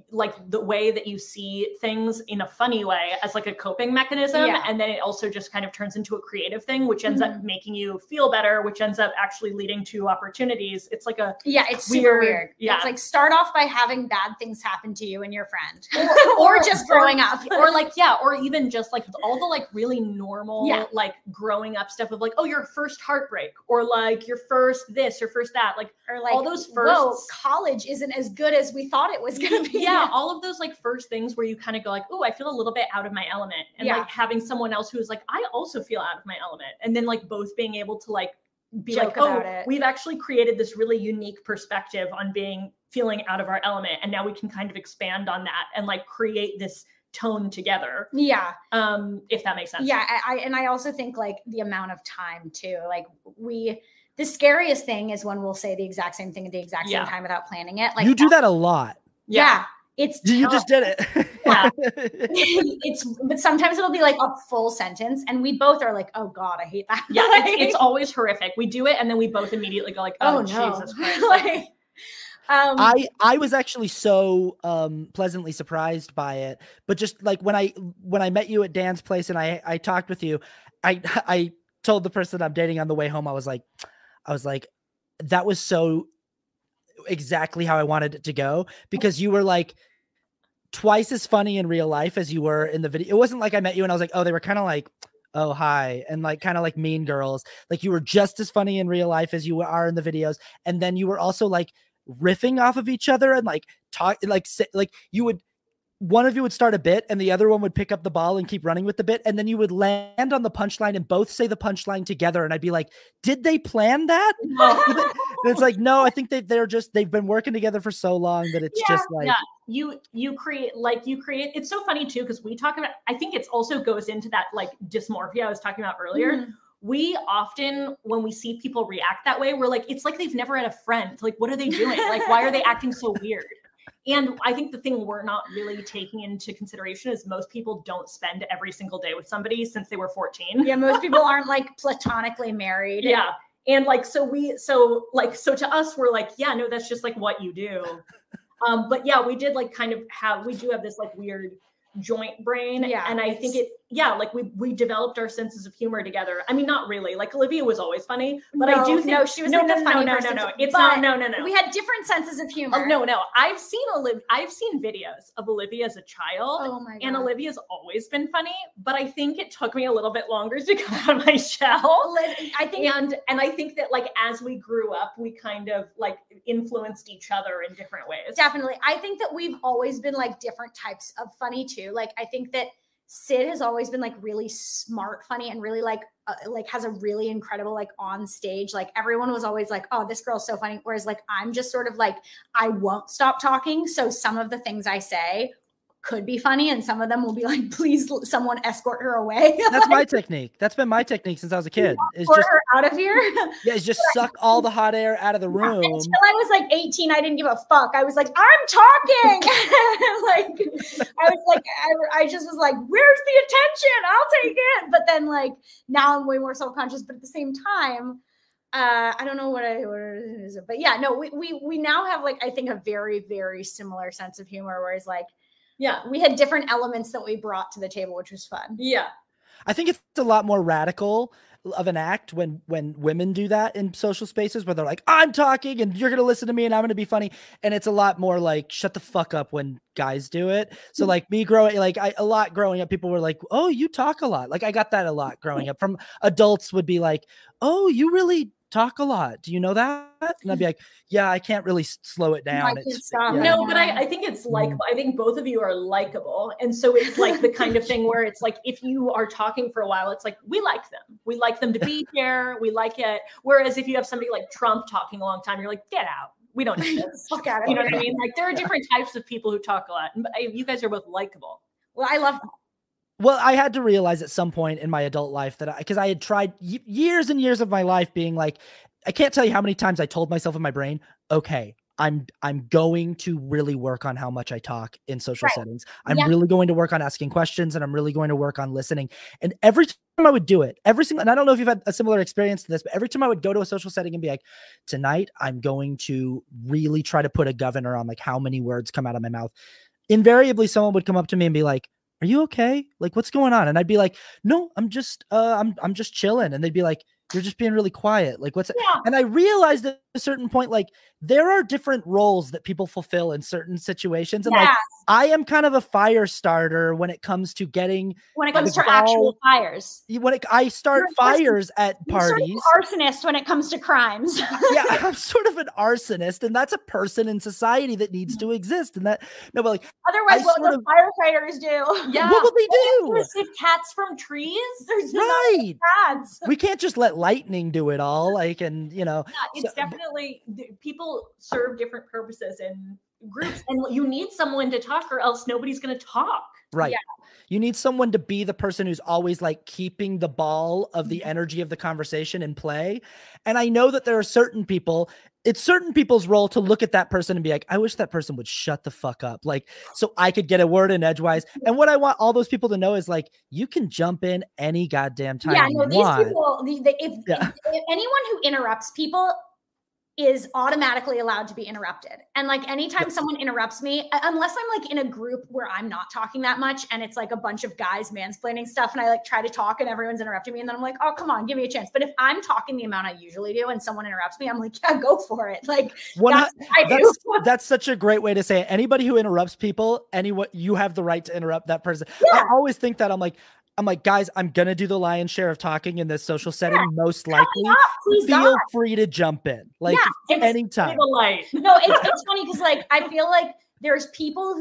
like the way that you see things in a funny way as like a coping mechanism. Yeah. And then it also just kind of turns into a creative thing, which ends up making you feel better, which ends up actually leading to opportunities. It's like it's super weird. Yeah. It's like start off by having bad things happen to you and your friend or just growing up or like, or even just like all the like really normal, like growing up stuff of like, oh, your first heartbreak or like your first this or first that, like, or like all those first college isn't as good as we thought it was going to be. Yeah. All of those like first things where you kind of go like, oh, I feel a little bit out of my element, and like having someone else who's like, I also feel out of my element. And then like both being able to like be joke like, oh, it. We've actually created this really unique perspective on feeling out of our element. And now we can kind of expand on that and like create this tone together. Yeah. If that makes sense. Yeah. I also think like the amount of time too, like the scariest thing is when we'll say the exact same thing at the exact same time without planning it. Like you do that a lot. Yeah. It's you just did it. Yeah. But sometimes it'll be like a full sentence and we both are like, oh God, I hate that. Yeah. It's always horrific. We do it and then we both immediately go like, oh no. Jesus Christ. Like, I was actually so pleasantly surprised by it, but just like when I met you at Dan's place and I talked with you, I told the person I'm dating on the way home, I was like, that was so exactly how I wanted it to go, because you were like twice as funny in real life as you were in the video. It wasn't like I met you and I was like, oh, they were kind of like, oh, hi. And like, kind of like Mean Girls. Like you were just as funny in real life as you are in the videos. And then you were also like riffing off of each other and like you would, one of you would start a bit and the other one would pick up the ball and keep running with the bit. And then you would land on the punchline and both say the punchline together. And I'd be like, did they plan that? And it's like, no, I think they've been working together for so long that it's just like, you create, it's so funny too. Cause we talk about, I think it's also goes into that like dysmorphia I was talking about earlier. Mm-hmm. We often, when we see people react that way, we're like, it's like they've never had a friend. Like, what are they doing? Like, why are they acting so weird? And I think the thing we're not really taking into consideration is most people don't spend every single day with somebody since they were 14. Yeah, most people aren't like platonically married. Yeah. And like, so to us, we're like, yeah, no, that's just like what you do. But yeah, we did like we do have this like weird joint brain. Yeah. And I think like we developed our senses of humor together. I mean, not really. Like Olivia was always funny, but I do think she was like the funny person. No. It's not. No. We had different senses of humor. Oh, no. I've seen videos of Olivia as a child. Oh my God. And Olivia's always been funny, but I think it took me a little bit longer to come out of my shell. I think, and I think that like as we grew up, we kind of like influenced each other in different ways. Definitely. I think that we've always been like different types of funny too. Like I think that Sid has always been like really smart, funny, and really like has a really incredible like on stage. Like everyone was always like, oh, this girl's so funny. Whereas like I'm just sort of like, I won't stop talking. So some of the things I say could be funny and some of them will be like, please someone escort her away. That's my technique. That's been my technique since I was a kid. It's just her out of here. Yeah, it's just suck all the hot air out of the room. Until I was like 18, I didn't give a fuck. I was like, I'm talking. I just was like, where's the attention? I'll take it. But then like now I'm way more self-conscious. But at the same time, I don't know what it is. But yeah, no, we now have like, I think a very, very similar sense of humor, whereas like, yeah, we had different elements that we brought to the table, which was fun. Yeah. I think it's a lot more radical of an act when women do that in social spaces where they're like, I'm talking and you're going to listen to me and I'm going to be funny. And it's a lot more like, shut the fuck up when guys do it. So like me growing up, people were like, oh, you talk a lot. Like I got that a lot growing up from adults would be like, oh, you really talk a lot. Do you know that? And I'd be like, yeah, I can't really slow it down. No, but I think it's like, I think both of you are likable. And so it's like the kind of thing where it's like, if you are talking for a while, it's like, we like them. We like them to be here. We like it. Whereas if you have somebody like Trump talking a long time, you're like, get out. We don't need this. Fuck out of You know what I mean? Like there are different types of people who talk a lot. And you guys are both likable. Well, I love them. Well, I had to realize at some point in my adult life that because I had tried years and years of my life being like, I can't tell you how many times I told myself in my brain, okay, I'm going to really work on how much I talk in social settings. I'm really going to work on asking questions and I'm really going to work on listening. And every time I would do it, and I don't know if you've had a similar experience to this, but every time I would go to a social setting and be like, tonight, I'm going to really try to put a governor on like how many words come out of my mouth. invariably someone would come up to me and be like, "Are you okay? Like, what's going on?" And I'd be like, "No, I'm just chilling." And they'd be like, "You're just being really quiet. Like, what's?" Yeah. And I realized at a certain point, like, there are different roles that people fulfill in certain situations. And like, I am kind of a fire starter when it comes to getting, when it comes to actual fires. I start fires at parties. Sort of arsonist when it comes to crimes. Yeah, I'm sort of an arsonist, and that's a person in society that needs to exist. And that, no, but like, otherwise, what would the firefighters do? Yeah, what would they do? Save cats from trees? There's right. Cats. We can't just let lightning do it all. Like, and you know, yeah, it's definitely people serve different purposes in groups, and you need someone to talk, or else nobody's going to talk. Right. Yeah. You need someone to be the person who's always like keeping the ball of the energy of the conversation in play. And I know that there are certain people, it's certain people's role to look at that person and be like, I wish that person would shut the fuck up. Like, so I could get a word in edgewise. And what I want all those people to know is like, you can jump in any goddamn time. Yeah, no, you these want. people, if anyone who interrupts people is automatically allowed to be interrupted. And like anytime someone interrupts me, unless I'm like in a group where I'm not talking that much and it's like a bunch of guys mansplaining stuff and I like try to talk and everyone's interrupting me and then I'm like, oh, come on, give me a chance. But if I'm talking the amount I usually do and someone interrupts me, I'm like, yeah, go for it. Like that's such a great way to say it. Anybody who interrupts people, you have the right to interrupt that person. Yeah. I always think that I'm like, guys, I'm going to do the lion's share of talking in this social setting. Most likely. Feel free to jump in. Like anytime. No, it's funny because like, I feel like there's people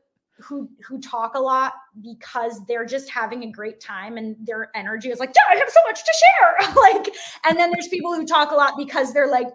who talk a lot because they're just having a great time and their energy is like, yeah, I have so much to share. Like, and then there's people who talk a lot because they're like,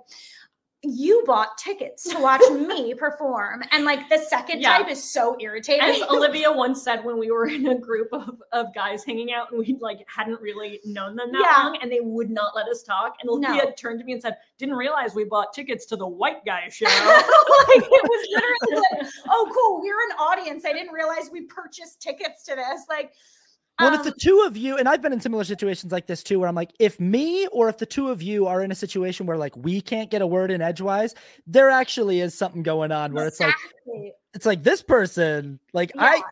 you bought tickets to watch me perform. And like the second type is so irritating. As Olivia once said when we were in a group of guys hanging out and we like hadn't really known them that long and they would not let us talk. And Olivia turned to me and said, didn't realize we bought tickets to the white guy show. Like it was literally like, oh cool, we're an audience. I didn't realize we purchased tickets to this. Like, well, if the two of you, and I've been in similar situations like this too, where I'm like, if me or if the two of you are in a situation where like we can't get a word in edgewise, there actually is something going on where it's like this person, like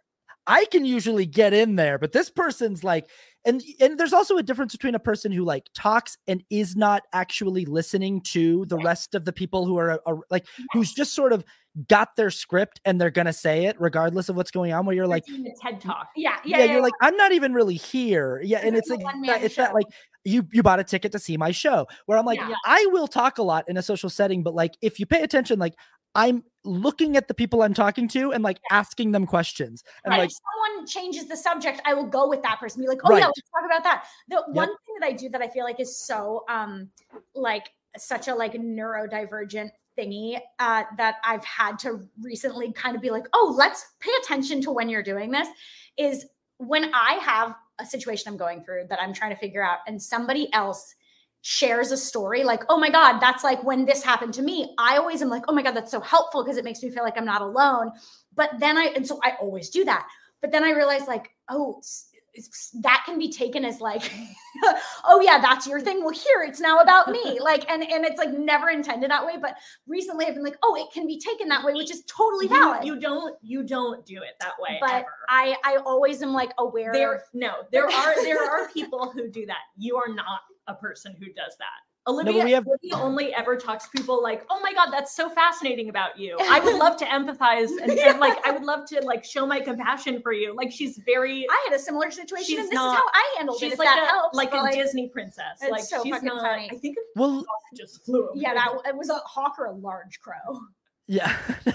I can usually get in there, but this person's like, and there's also a difference between a person who like talks and is not actually listening to the rest of the people who are like, who's just sort of got their script and they're going to say it regardless of what's going on, where you're like, the TED Talk. You're like, I'm not even really here. Yeah. And it's like, it's that like, you bought a ticket to see my show, where I'm like, I will talk a lot in a social setting, but like, if you pay attention, like I'm looking at the people I'm talking to and like asking them questions. And like, if someone changes the subject, I will go with that person. Be like, oh yeah, let's talk about that. The one thing that I do that I feel like is so like such a like neurodivergent thingy that I've had to recently kind of be like, oh, let's pay attention to when you're doing this, is when I have a situation I'm going through that I'm trying to figure out and somebody else shares a story like, oh my God, that's like when this happened to me. I always am like, oh my God, that's so helpful because it makes me feel like I'm not alone. But then so I always do that. But then I realized like, oh, that can be taken as like, oh yeah, that's your thing. Well, here it's now about me. Like, and it's like never intended that way. But recently I've been like, oh, it can be taken that way, which is totally valid. You don't do it that way. But ever. I always am like aware. There are people who do that. You are not a person who does that. Olivia only ever talks to people like, oh my God, that's so fascinating about you. I would love to empathize and like, I would love to like show my compassion for you. Like she's very, I had a similar situation and this is how I handled it. If that helps. Like a Disney princess. It's like so she's fucking not, funny. I think just flew over. Yeah, it was a hawk or a large crow. Yeah,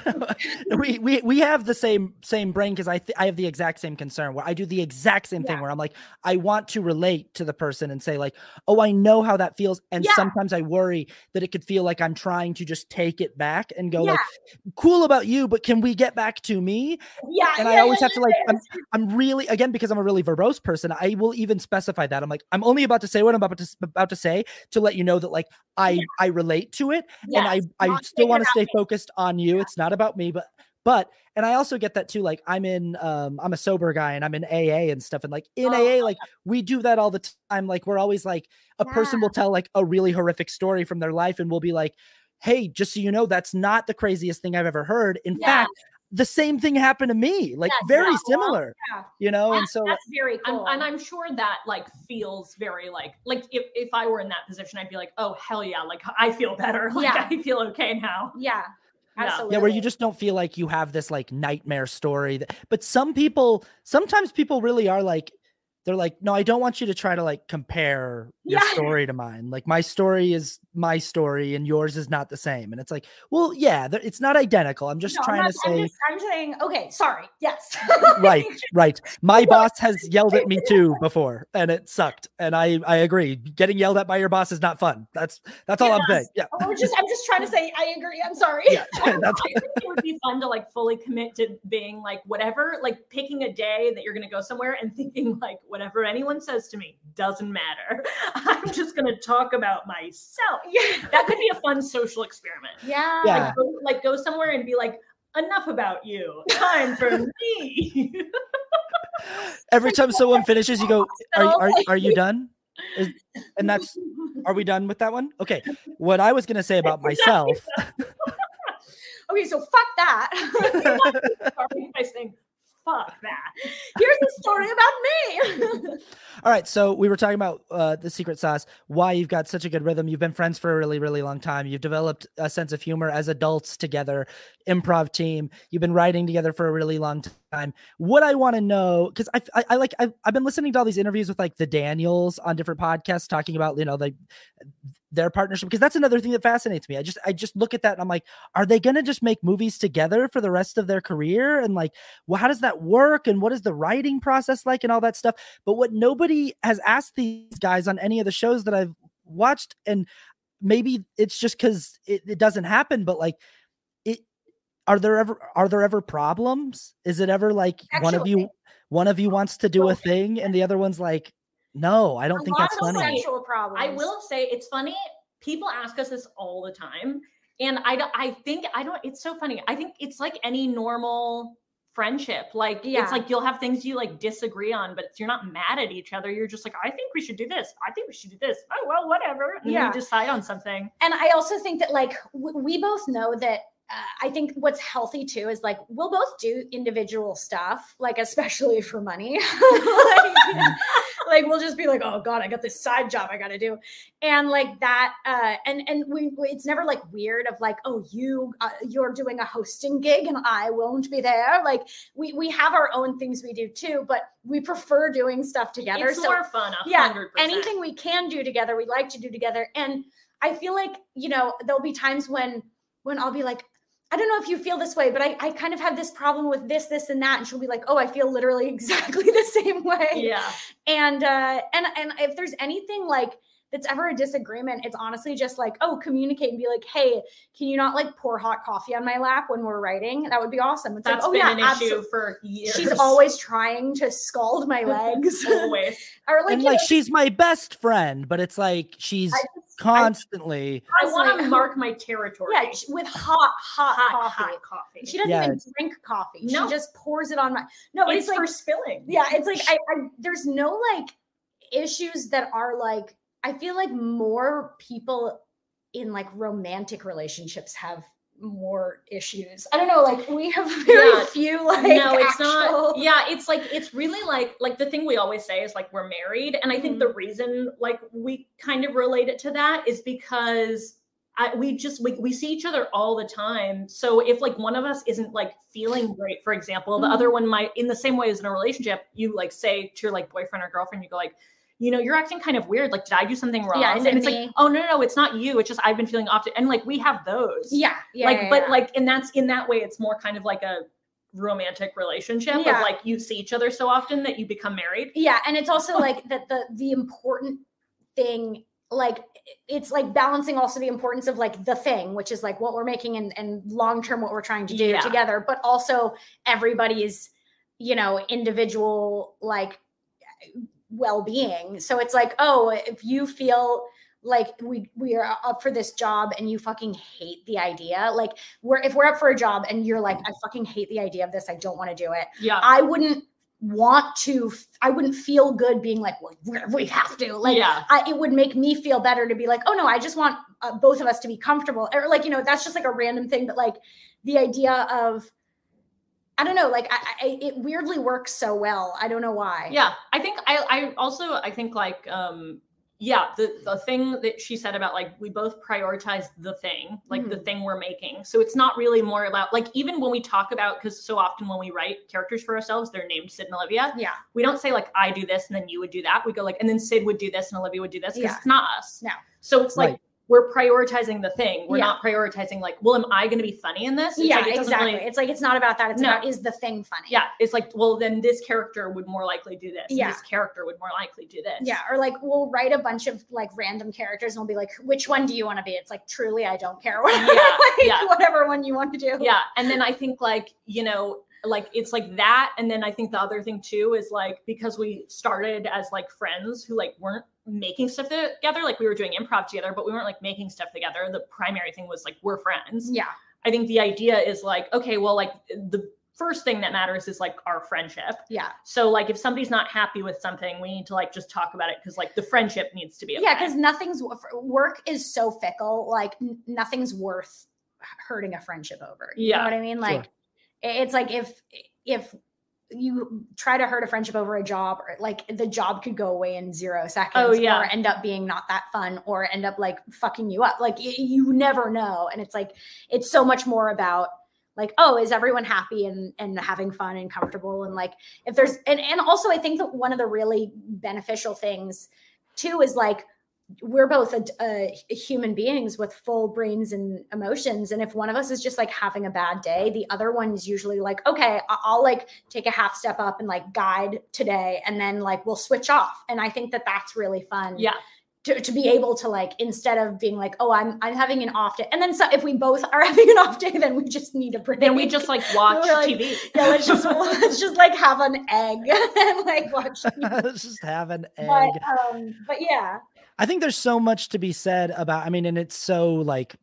we have the same brain because I have the exact same concern where I do the exact same thing where I'm like, I want to relate to the person and say like, oh, I know how that feels. And sometimes I worry that it could feel like I'm trying to just take it back and go like, cool about you, but can we get back to me? Yeah. And I always have to like, I'm really, again, because I'm a really verbose person, I will even specify that. I'm like, I'm only about to say what I'm about to say to let you know that like, I relate to it. And I still want to stay focused on you. It's not about me, but and I also get that too. Like I'm a sober guy and I'm in AA and stuff. And like in AA, like we do that all the time. Like we're always like a person will tell like a really horrific story from their life and we'll be like, hey, just so you know, that's not the craziest thing I've ever heard. In fact, the same thing happened to me, like very similar, you know? And so that's very cool. And I'm sure that like feels very like if I were in that position, I'd be like, oh, hell yeah. Like I feel better. Like I feel okay now. Yeah. Absolutely. Yeah, where you just don't feel like you have this like nightmare story. But sometimes people really are like, they're like, no, I don't want you to try to like compare your story to mine. Like my story is my story and yours is not the same. And it's like, well, yeah, it's not identical. I'm just trying to say. I'm saying, okay, sorry. Yes. Right. My boss has yelled at me too before and it sucked. And I agree. Getting yelled at by your boss is not fun. That's all I'm saying. Yeah. I'm just trying to say, I agree. I'm sorry. Yeah. I think it would be fun to like fully commit to being like whatever, like picking a day that you're going to go somewhere and thinking like, whatever anyone says to me doesn't matter. I'm just going to talk about myself. Yeah. That could be a fun social experiment. Yeah. Like go somewhere and be like, enough about you. Time for me. Every time someone finishes, you go, are you done? Are we done with that one? Okay. What I was going to say about myself. Okay. So fuck that. By saying, fuck that. Here's the story about me. All right. So we were talking about the secret sauce, why you've got such a good rhythm. You've been friends for a really, really long time. You've developed a sense of humor as adults together, improv team. You've been writing together for a really long time. What I want to know, because I've been listening to all these interviews with like the Daniels on different podcasts talking about, you know, their partnership, because that's another thing that fascinates me. I just look at that and I'm like, are they going to just make movies together for the rest of their career? And like, well, how does that work? And what is the writing process like and all that stuff? But what nobody has asked these guys on any of the shows that I've watched, and maybe it's just because it doesn't happen, but like, are there ever problems? Is it ever like Actually, one of you wants to do a thing and the other one's like, no, I don't think that's funny. Sexual problems. I will say it's funny. People ask us this all the time. And it's so funny. I think it's like any normal friendship. Like, it's like, you'll have things you like disagree on, but you're not mad at each other. You're just like, I think we should do this. I think we should do this. Oh, well, whatever. And you decide on something. And I also think that like, we both know that I think what's healthy too is like, we'll both do individual stuff, like, especially for money. Like we'll just be like, oh God, I got this side job I got to do. And like that, and it's never like weird of like, oh, you're doing a hosting gig and I won't be there. Like we have our own things we do too, but we prefer doing stuff together. It's more fun. 100%. Yeah, anything we can do together, we like to do together. And I feel like, you know, there'll be times when I'll be like, I don't know if you feel this way, but I kind of have this problem with this, and that. And she'll be like, oh, I feel literally exactly the same way. Yeah. And if there's anything like that's ever a disagreement, it's honestly just like, oh, communicate and be like, hey, can you not like pour hot coffee on my lap when we're writing? That would be awesome. It's That's like, been an issue for years. She's always trying to scald my legs. Always. Or like, and like, she's my best friend, but it's like, she's constantly. I want to mark my territory. Yeah, with hot coffee. She doesn't even drink coffee. No. She just pours it on my. No, but it's like for spilling. Yeah, it's like there's no like issues that are like. I feel like more people in like romantic relationships have more issues. I don't know, like we have very few like no, it's not. Yeah, it's like it's really like the thing we always say is like we're married, and I think the reason like we kind of relate it to that is because we see each other all the time. So if like one of us isn't like feeling great, for example, the other one might, in the same way as in a relationship, you like say to your like boyfriend or girlfriend, you go like, you know, you're acting kind of weird. Like, did I do something wrong? Yeah, and it's like, oh no, it's not you. It's just I've been feeling often. And like we have those. Yeah. But like, and that's in that way, it's more kind of like a romantic relationship of like you see each other so often that you become married. Yeah. And it's also like that the important thing, like it's like balancing also the importance of like the thing, which is like what we're making and long-term what we're trying to do together, but also everybody's, you know, individual like well-being. So it's like, oh, if you feel like we are up for this job and you fucking hate the idea, like if we're up for a job and you're like, I fucking hate the idea of this, I don't want to do it. Yeah. I wouldn't feel good being like, well, we have to, like, it would make me feel better to be like, oh no, I just want both of us to be comfortable, or like, you know, that's just like a random thing. But like the idea of I don't know, like it weirdly works so well. I don't know why. Yeah, I think I think like yeah, the thing that she said about like we both prioritize the thing, like the thing we're making. So it's not really more about like, even when we talk about, because so often when we write characters for ourselves, they're named Sid and Olivia. Yeah. We don't say like I do this and then you would do that. We go like, and then Sid would do this and Olivia would do this, because it's not us. No. So it's like we're prioritizing the thing. We're not prioritizing like, well, am I going to be funny in this? It's like, exactly. It's like, it's not about that. It's about, is the thing funny? Yeah. It's like, well, then this character would more likely do this. Yeah. And this character would more likely do this. Yeah. Or like, we'll write a bunch of like random characters and we'll be like, which one do you want to be? It's like, truly, I don't care. Whatever one you want to do. Yeah. And then I think like, you know, like it's like that. And then I think the other thing too is like, because we started as like friends who like weren't making stuff together, like we were doing improv together, but we weren't like making stuff together. The primary thing was like, we're friends. Yeah. I think the idea is like, okay, well, like the first thing that matters is like our friendship. Yeah. So like if somebody's not happy with something, we need to like just talk about it, because like the friendship needs to be okay. Yeah, because nothing's work is so fickle. Like nothing's worth hurting a friendship over. You know what I mean? Like it's like if you try to hurt a friendship over a job, or like the job could go away in 0 seconds, or end up being not that fun, or end up like fucking you up. Like you never know. And it's like, it's so much more about like, oh, is everyone happy and having fun and comfortable? And like, if there's, and also I think that one of the really beneficial things too is like, we're both human beings with full brains and emotions. And if one of us is just like having a bad day, the other one is usually like, okay, I'll like take a half step up and like guide today. And then like, we'll switch off. And I think that that's really fun. Yeah. To be able to like, instead of being like, oh, I'm having an off day. And then so if we both are having an off day, then we just need a break. Then we just like watch TV. Yeah, let's just like have an egg and like watch TV. Let's just have an egg. But yeah. I think there's so much to be said about, I mean, and it's so like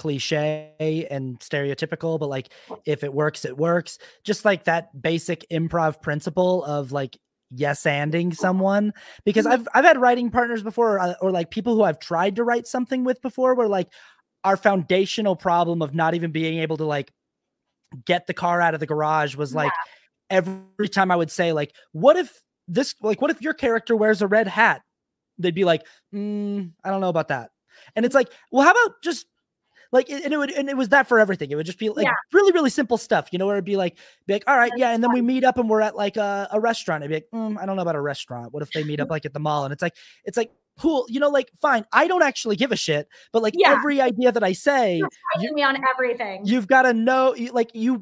cliche and stereotypical, but like if it works, it works. Just like that basic improv principle of like yes-anding someone, because I've had writing partners before, or like people who I've tried to write something with before, where like our foundational problem of not even being able to like get the car out of the garage was like every time I would say like, what if your character wears a red hat? They'd be like, I don't know about that. And it's like, well, how about just like, and it was that for everything. It would just be like really, really simple stuff, you know, where it'd be like, all right. Yeah. And then we meet up and we're at like a restaurant. It'd be like, I don't know about a restaurant. What if they meet up like at the mall? And it's like, cool. You know, like, fine. I don't actually give a shit, but like every idea that I say, you're me on everything. You've got to know, like your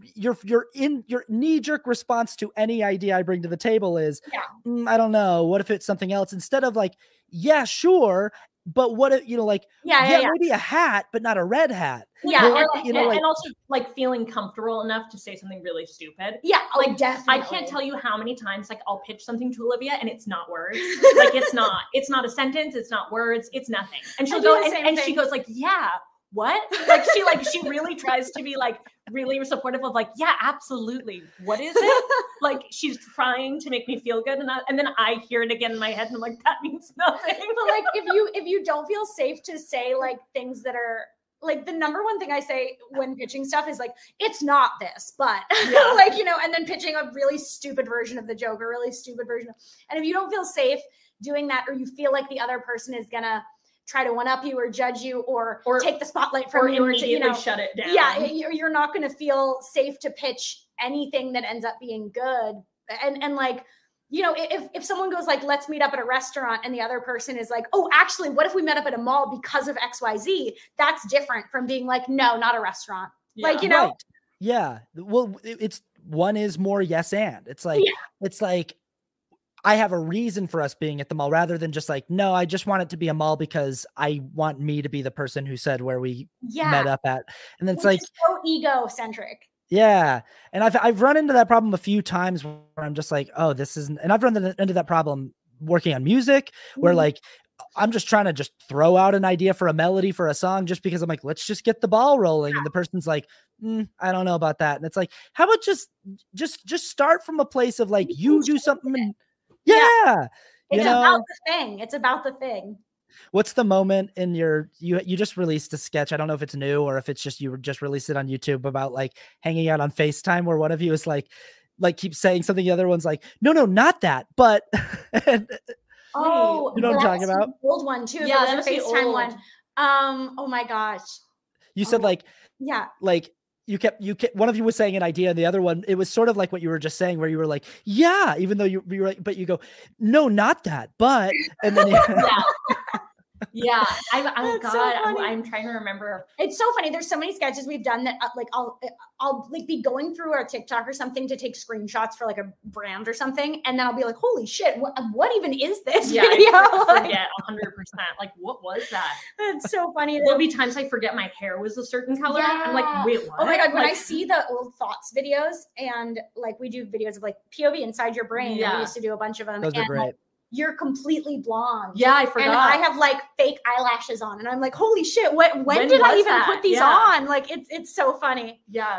knee-jerk response to any idea I bring to the table is, I don't know. What if it's something else? Instead of like, yeah, sure. But what if, you know, like, maybe a hat, but not a red hat. Yeah. Or, and, and also like feeling comfortable enough to say something really stupid. Yeah. Like definitely. I can't tell you how many times like I'll pitch something to Olivia and it's not words. Like it's not a sentence. It's not words. It's nothing. And she'll go and she goes like, yeah, what? Like she really tries to be like really supportive of like, yeah, absolutely. What is it? Like she's trying to make me feel good. And then I hear it again in my head and I'm like, that means nothing. But like if you don't feel safe to say like things that are like, the number one thing I say when pitching stuff is like, it's not this, but like, you know, and then pitching a really stupid version of the joke, or really stupid version of, and if you don't feel safe doing that, or you feel like the other person is gonna try to one up you or judge you or take the spotlight from you, or to, you know, shut it down. Yeah, you're not going to feel safe to pitch anything that ends up being good. And like, you know, if someone goes like, let's meet up at a restaurant, and the other person is like, oh, actually, what if we met up at a mall because of XYZ? That's different from being like, no, not a restaurant. Yeah. Like, you know. Right. Yeah. Well, it's one is more yes and. It's like I have a reason for us being at the mall, rather than just like, no, I just want it to be a mall because I want me to be the person who said where we met up at. And then it's like so egocentric. Yeah. And I've run into that problem a few times where I'm just like, oh, this isn't, and I've run into that problem working on music where like, I'm just trying to just throw out an idea for a melody for a song just because I'm like, let's just get the ball rolling. And the person's like, I don't know about that. And it's like, how about just start from a place of like, you do something and it's about the thing. It's about the thing. What's the moment in you just released a sketch? I don't know if it's new or if it's just you just released it on YouTube about like hanging out on FaceTime where one of you is like keeps saying something, the other one's like, no, not that, but and, oh, you know what I'm talking about? The old one too. Yeah, that was the FaceTime one. Oh my gosh. You said like, yeah, like you kept one of you was saying an idea and the other one, it was sort of like what you were just saying where you were like, yeah, even though you were like, but you go, no, not that, but, and then yeah. I'm God. So I'm trying to remember. It's so funny. There's so many sketches we've done that like I'll like be going through our TikTok or something to take screenshots for like a brand or something, and then I'll be like, holy shit, what even is this video? I forget 100%. Like, what was that? It's so funny. There'll be times I forget my hair was a certain color. Yeah. I'm like, wait, what? Oh my God, when I see the old thoughts videos and like we do videos of like POV inside your brain. Yeah. We used to do a bunch of them. Those are great. Like, you're completely blonde. Yeah, I forgot. And I have like fake eyelashes on, and I'm like, holy shit! When did I even put these on? Like, it's so funny. Yeah.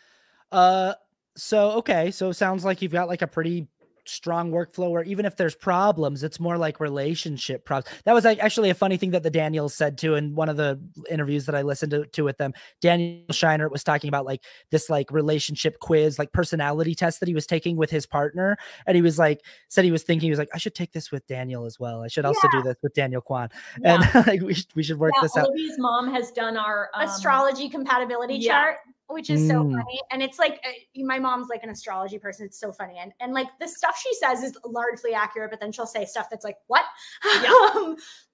So it sounds like you've got like a pretty strong workflow where even if there's problems, it's more like relationship problems. That was like actually a funny thing that the Daniels said too in one of the interviews that I listened to with them. Daniel Scheinert was talking about like this like relationship quiz, like personality test that he was taking with his partner. And he was like, said he was thinking, he was like, I should take this with Daniel as well. I should also do this with Daniel Kwan. And like, we should work this out. Olivia's mom has done our astrology compatibility chart, which is so funny. And it's like, my mom's like an astrology person. It's so funny. And like the stuff she says is largely accurate, but then she'll say stuff that's like, what? Yeah.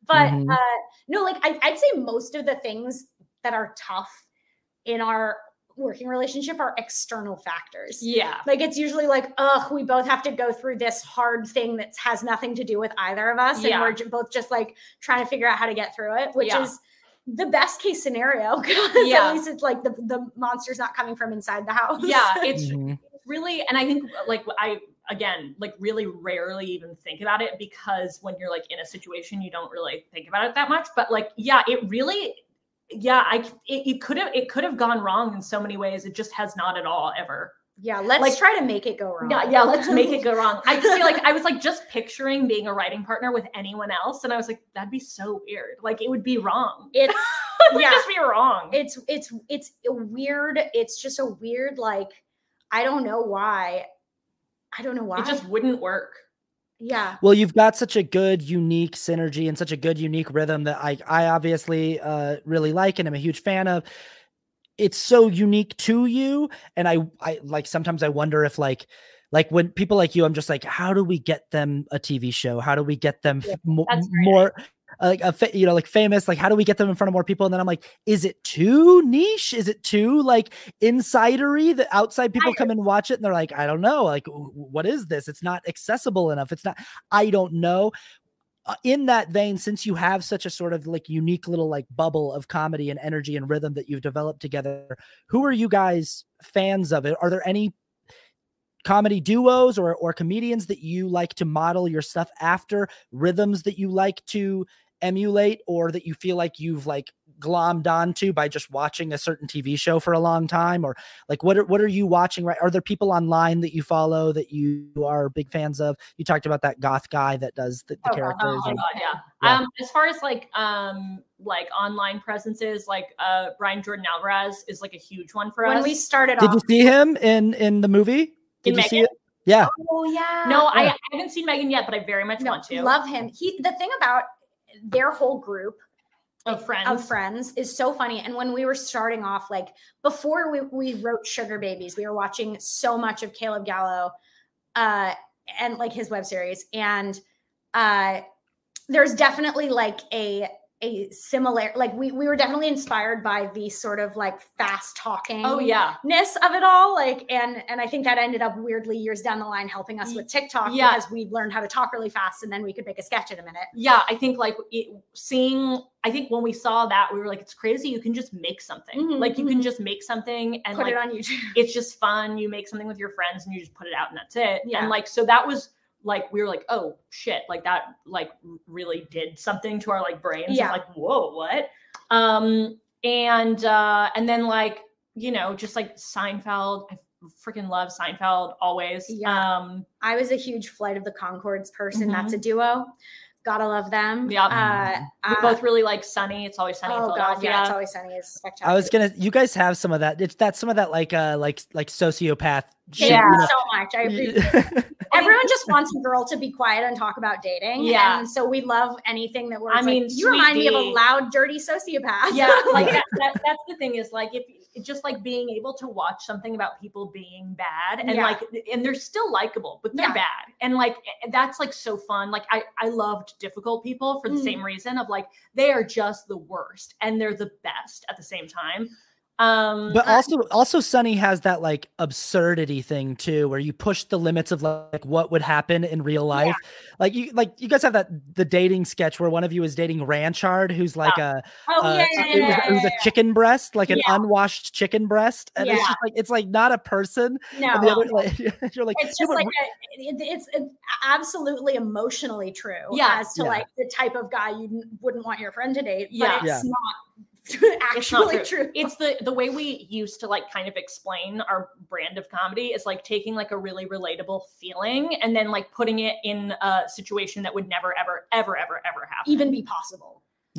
No, like I'd say most of the things that are tough in our working relationship are external factors. Yeah. Like it's usually like, we both have to go through this hard thing that has nothing to do with either of us. And we're both just like trying to figure out how to get through it, which is the best case scenario, because at least it's like the monster's not coming from inside the house. Yeah, it's really, and I think like again, like really rarely even think about it, because when you're like in a situation, you don't really think about it that much. But like, it really, it could have gone wrong in so many ways. It just has not at all ever. Yeah, let's try to make it go wrong. Yeah, let's make it go wrong. I just feel like I was like just picturing being a writing partner with anyone else, and I was like, that'd be so weird. Like it would be wrong. It would just be wrong. It's weird. It's just a weird, like, I don't know why. It just wouldn't work. Yeah. Well, you've got such a good, unique synergy and such a good, unique rhythm that I obviously really like and I'm a huge fan of. It's so unique to you. And I like, sometimes I wonder if like when people like you, I'm just like, how do we get them a TV show? How do we get them more like like famous? Like, how do we get them in front of more people? And then I'm like, is it too niche? Is it too like insidery that outside people come and watch it and they're like, I don't know, like, what is this? It's not accessible enough. It's not, I don't know. In that vein, since you have such a sort of like unique little like bubble of comedy and energy and rhythm that you've developed together, who are you guys fans of it? Are there any comedy duos or comedians that you like to model your stuff after, rhythms that you like to emulate, or that you feel like you've like glommed onto by just watching a certain TV show for a long time? Or like, what are you watching? Right? Are there people online that you follow that you are big fans of? You talked about that goth guy that does the characters. As far as like online presences, like Brian Jordan Alvarez is like a huge one for us. When we started Did you see him in the movie? Did you see it? Yeah. Oh yeah. No, I haven't seen Megan yet, but I very much want to. Love him. The thing about their whole group of friends is so funny. And when we were starting off, like before we wrote Sugar Babies, we were watching so much of Caleb Gallo and like his web series. And there's definitely like a similar, like we were definitely inspired by the sort of like fast talking ness of it all. Like, and I think that ended up weirdly years down the line helping us with TikTok because we learned how to talk really fast and then we could make a sketch in a minute. Yeah. I think like I think when we saw that, we were like, it's crazy. You can just make something. Like you can just make something and put it on YouTube. It's just fun. You make something with your friends and you just put it out and that's it. Yeah. And like, so that was like, we were like, oh shit, like that, like really did something to our like brains. Yeah. Like, whoa, what? And then like, just like Seinfeld, I freaking love Seinfeld always. Yeah. I was a huge Flight of the Conchords person. That's a duo. Gotta love them. Yeah. We both really like Sunny. It's Always Sunny in Philadelphia. God, yeah, It's Always Sunny is spectacular. I was you guys have some of that. That's some of that like sociopath shit. Yeah, You know? so much. I appreciate it. Everyone just wants a girl to be quiet and talk about dating. Yeah. And so we love anything that works. I mean, you remind me of a loud, dirty sociopath. Yeah. Like that's the thing is like, if just like being able to watch something about people being bad and like, and they're still likable, but they're bad. And like, that's like so fun. Like I loved Difficult People for the same reason of like, they are just the worst and they're the best at the same time. But also Sunny has that like absurdity thing too, where you push the limits of like what would happen in real life. Like you guys have the dating sketch where one of you is dating Ranchard, who's like it was a chicken breast, like an unwashed chicken breast, and it's just like it's like not a person. No, and the other, like, you're like it's just like it's absolutely emotionally true. As to like the type of guy you wouldn't want your friend to date. But it's not. Actually it's true. It's the way we used to like kind of explain our brand of comedy is like taking like a really relatable feeling and then like putting it in a situation that would never ever ever ever ever happen, even be possible.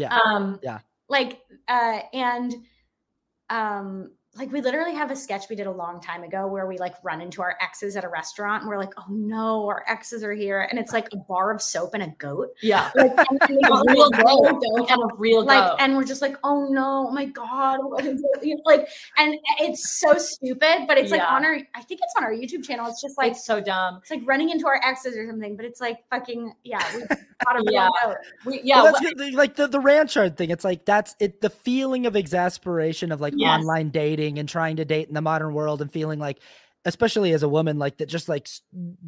Like we literally have a sketch we did a long time ago where we like run into our exes at a restaurant and we're like, oh no, our exes are here. And it's like a bar of soap and a goat. Yeah. Like, and a real goat. And a real goat. And we're just like, oh no, oh my God. Like, and it's so stupid, but it's like I think it's on our YouTube channel. It's just like, it's so dumb. It's like running into our exes or something, but it's like fucking, we got a real goat. That's like the Ranchard thing. It's like, that's it. The feeling of exasperation of like online dating and trying to date in the modern world and feeling like, especially as a woman, like that, just like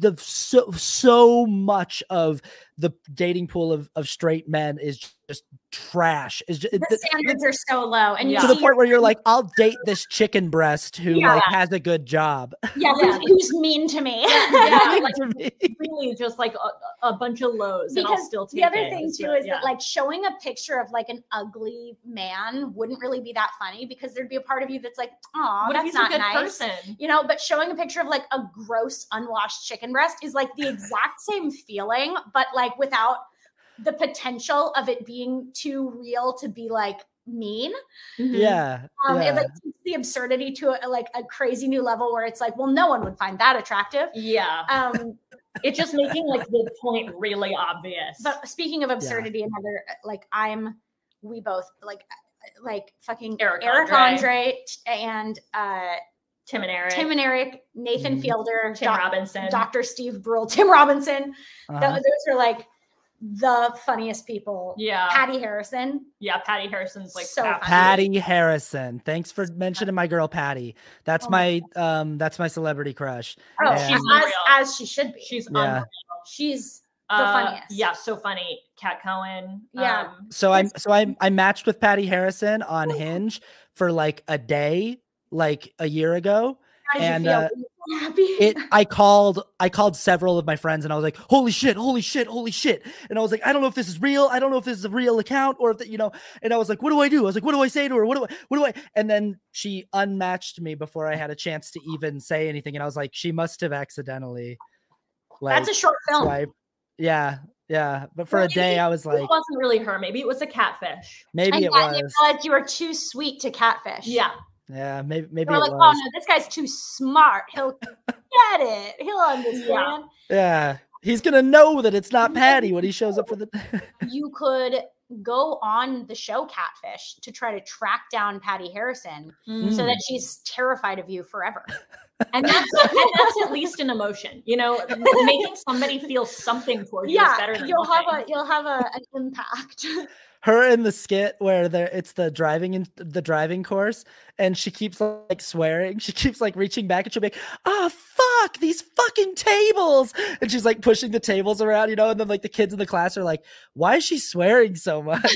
so much of the dating pool of straight men is just trash. Is just, the standards are so low, and to the point where you're like, I'll date this chicken breast who like has a good job. Who's mean to me. Like, really just like a bunch of lows. Because and I'll still take the other thing too is that like showing a picture of like an ugly man wouldn't really be that funny because there'd be a part of you that's like, oh, that's not nice. Person? You know, but showing a picture of like a gross unwashed chicken breast is like the exact same feeling, but like without the potential of it being too real to be like mean. It like takes the absurdity to a crazy new level where it's like, well, no one would find that attractive. It's just making like the point really obvious. But speaking of absurdity, another like we both like fucking Eric Andre and Tim and Eric, Nathan Fielder, Tim Robinson, Dr. Steve Brule, Tim Robinson. Those are like the funniest people. Patty Harrison. Patty Harrison's like so funny. Patty Harrison. Thanks for mentioning my girl Patty. That's my celebrity crush. Oh, she's as she should be. She's unreal. She's the funniest. Yeah, so funny. Kat Cohen. So I matched with Patty Harrison on Hinge for like a day, like a year ago. How did you feel? Happy? I called several of my friends and I was like, holy shit. And I was like, I don't know if this is real. I don't know if this is a real account or if and I was like, what do I do? I was like, what do I say to her? What do I? And then she unmatched me before I had a chance to even say anything. And I was like, she must have accidentally. That's a short film. Swiped. Yeah. But for a day, I was like, it wasn't really her. Maybe it was a catfish. Maybe it was. You realized you were too sweet to catfish. Yeah, maybe it like, was. Oh no, this guy's too smart. He'll get it. He'll understand. Yeah. He's gonna know that it's not Patty when he shows up for the. You could go on the show Catfish to try to track down Patty Harrison so that she's terrified of you forever. And that's at least an emotion, making somebody feel something towards you is better than you'll have an impact. Her in the skit where it's the driving course, and she keeps like swearing. She keeps like reaching back, and she'll be like, "Oh fuck these fucking tables!" And she's like pushing the tables around, and then like the kids in the class are like, "Why is she swearing so much?"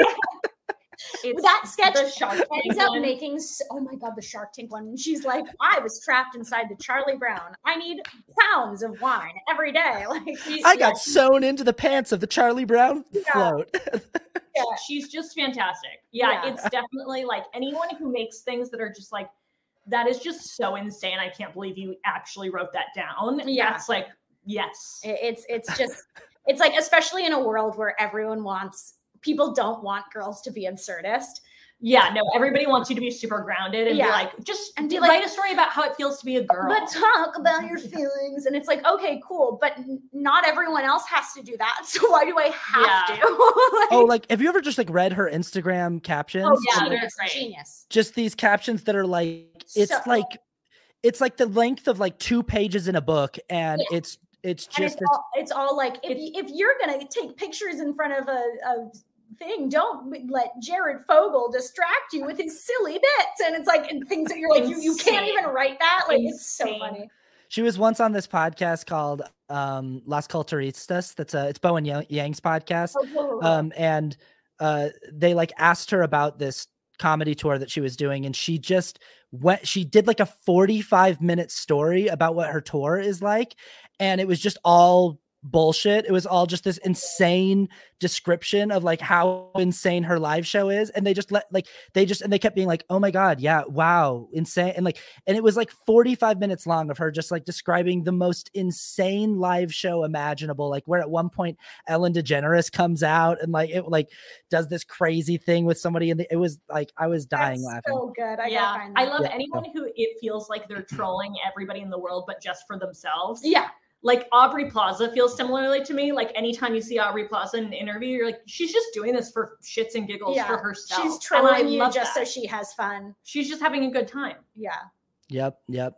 That sketch ends up making oh my god, the Shark Tank one. And she's like, I was trapped inside the Charlie Brown. I need pounds of wine every day. Like I got sewn into the pants of the Charlie Brown float. She's just fantastic. It's definitely like anyone who makes things that are just like, that is just so insane. I can't believe you actually wrote that down. That's like Yes. It's just, it's like, especially in a world where people don't want girls to be absurdist. Yeah, no, everybody wants you to be super grounded and be like, write a story about how it feels to be a girl. But talk about your feelings. And it's like, okay, cool. But not everyone else has to do that. So why do I have to? Have you ever just read her Instagram captions? Oh, yeah, it's genius. Just these captions that are it's like the length of 2 pages in a book. And it's all like, if you're going to take pictures in front of a thing, don't let Jared Fogle distract you with his silly bits. And it's like, and things that you're like, you can't even write that. Like, it's so funny. She was once on this podcast called Las Culturistas. It's Bowen Yang's podcast. And they asked her about this comedy tour that she was doing. And she did a 45-minute story about what her tour is like. And it was just all bullshit. It was all just this insane description of how insane her live show is. And they kept being like, oh my God, yeah, wow, insane. And it was 45 minutes long of her just describing the most insane live show imaginable. Where at one point Ellen DeGeneres comes out and it does this crazy thing with somebody. And it was I was dying laughing. So good. I love anyone who it feels like they're trolling everybody in the world, but just for themselves. Yeah. Aubrey Plaza feels similarly to me. Anytime you see Aubrey Plaza in an interview, you're like, she's just doing this for shits and giggles for herself. She's trolling you just so she has fun. She's just having a good time. Yeah. Yep.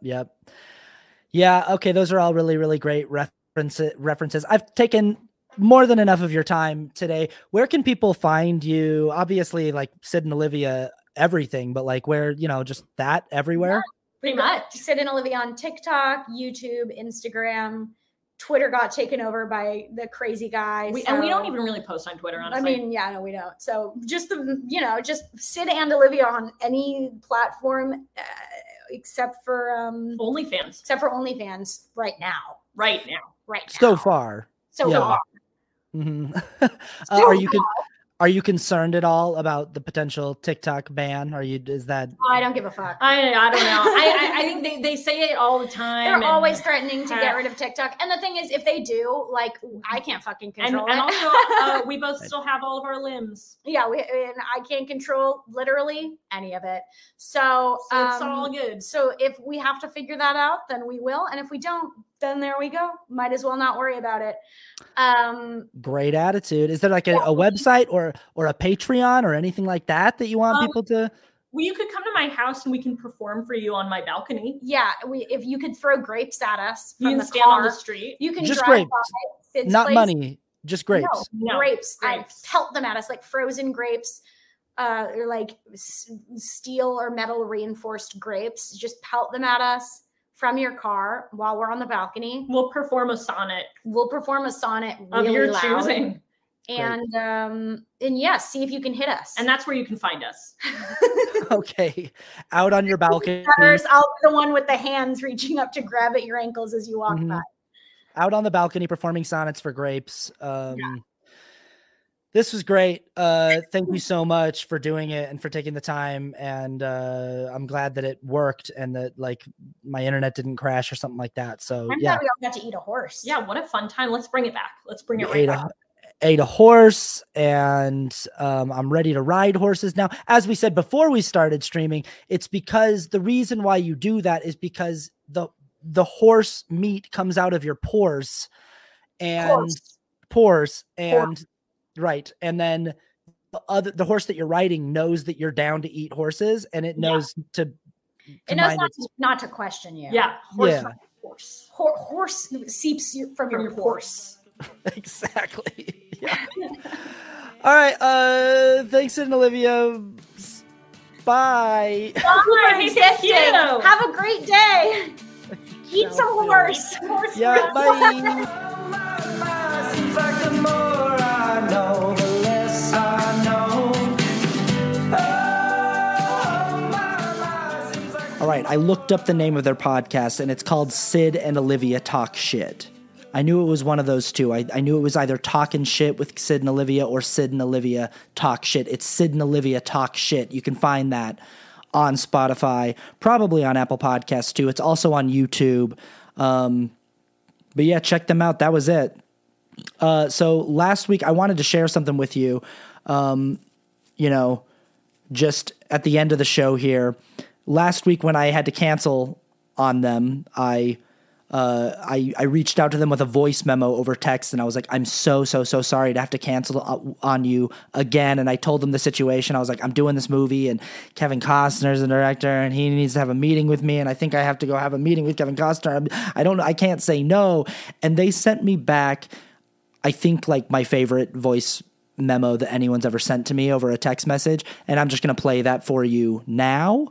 Yeah. Okay. Those are all really, really great references. I've taken more than enough of your time today. Where can people find you? Obviously, Sid and Olivia, everything, but where, just that everywhere? Yeah. Pretty much. Sid and Olivia on TikTok, YouTube, Instagram. Twitter got taken over by the crazy guy. And we don't even really post on Twitter, honestly. I mean, yeah, no, we don't. So just just Sid and Olivia on any platform except for OnlyFans. Except for OnlyFans right now. So far. Mm-hmm. Are you concerned at all about the potential TikTok ban? I don't give a fuck. I don't know. I think they say it all the time. They're always threatening to get rid of TikTok. And the thing is, if they do, I can't fucking control it. And also, we both still have all of our limbs. Yeah, and I can't control literally any of it. So it's all good. So if we have to figure that out, then we will. And if we don't, then there we go. Might as well not worry about it. Great attitude. Is there a website or a Patreon or anything like that you want people to? Well, you could come to my house and we can perform for you on my balcony. Yeah, if you could throw grapes at us from you can the stand car, on the street. You can just drive grapes, by Sid's not place. Money, just grapes. No, grapes. I pelt them at us frozen grapes. Or steel or metal reinforced grapes. Just pelt them at us from your car while we're on the balcony. We'll perform a sonnet. Really of your loud. choosing. And yeah, see if you can hit us. And that's where you can find us. Okay. Out on your balcony. I'll be the one with the hands reaching up to grab at your ankles as you walk by. Out on the balcony performing sonnets for grapes. This was great. Thank you so much for doing it and for taking the time. And I'm glad that it worked and that my internet didn't crash or something like that. So I'm glad we all got to eat a horse. Yeah, what a fun time. Let's bring it back. Let's bring it right back. Ate a horse and I'm ready to ride horses now. As we said before we started streaming, it's because the reason why you do that is because the horse meat comes out of your pores and right. And then the horse that you're riding knows that you're down to eat horses and it knows it knows not to question you. Yeah. Horse seeps from your pores. Exactly. Yeah. All right. Thanks, Sid and Olivia. Bye. Bye. Thank you. Have a great day. Eat some horse. Yeah. Bye. All right, I looked up the name of their podcast, and it's called Sid and Olivia Talk Shit. I knew it was one of those two. I knew it was either Talking Shit with Sid and Olivia or Sid and Olivia Talk Shit. It's Sid and Olivia Talk Shit. You can find that on Spotify, probably on Apple Podcasts too. It's also on YouTube. But yeah, check them out. That was it. So last week I wanted to share something with you. Just at the end of the show here. Last week when I had to cancel on them, I reached out to them with a voice memo over text, and I was like, I'm so sorry to have to cancel on you again. And I told them the situation. I was like, I'm doing this movie, and Kevin Costner's the director, and he needs to have a meeting with me, and I think I have to go have a meeting with Kevin Costner. I can't say no. And they sent me back, I think, like my favorite voice memo that anyone's ever sent to me over a text message, and I'm just going to play that for you now.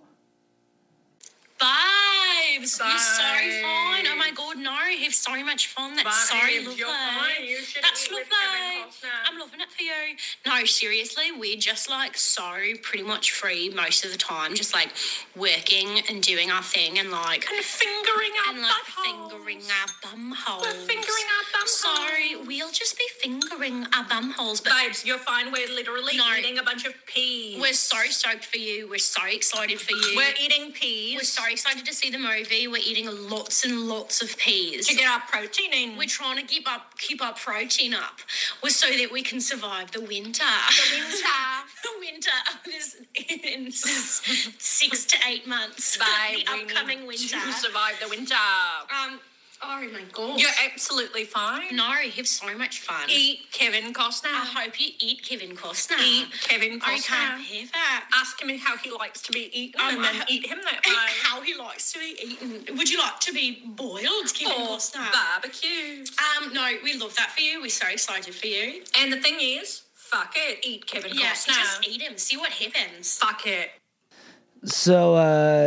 Babes, you're so fine. Oh my God, no, have so much fun. That's so lovely. That's lovely. I'm loving it for you. No, seriously, we're just like so pretty much free most of the time, just like working and doing our thing and like fingering our fingering our bum holes. We're fingering our bum holes. So we'll just be fingering our bum holes. But babes, you're fine. We're literally eating a bunch of peas. We're so stoked for you. We're so excited for you. We're eating peas. We're so excited to see the movie. We're eating lots and lots of peas to get our protein in. We're trying to keep our protein up, so that we can survive the winter. The winter is in 6 to 8 months. Babe, the upcoming winter. To survive the winter. Oh my God. You're absolutely fine. No, have so much fun. Eat Kevin Costner. I hope you eat Kevin Costner. Eat Kevin Costner. I can't have that. Ask him how he likes to be eaten and then eat him that way. How he likes to be eaten. Would you like to be boiled, Kevin Costner? Barbecue. No, we love that for you. We're so excited for you. And the thing is, fuck it. Eat Kevin Costner. Just eat him. See what happens. Fuck it. So,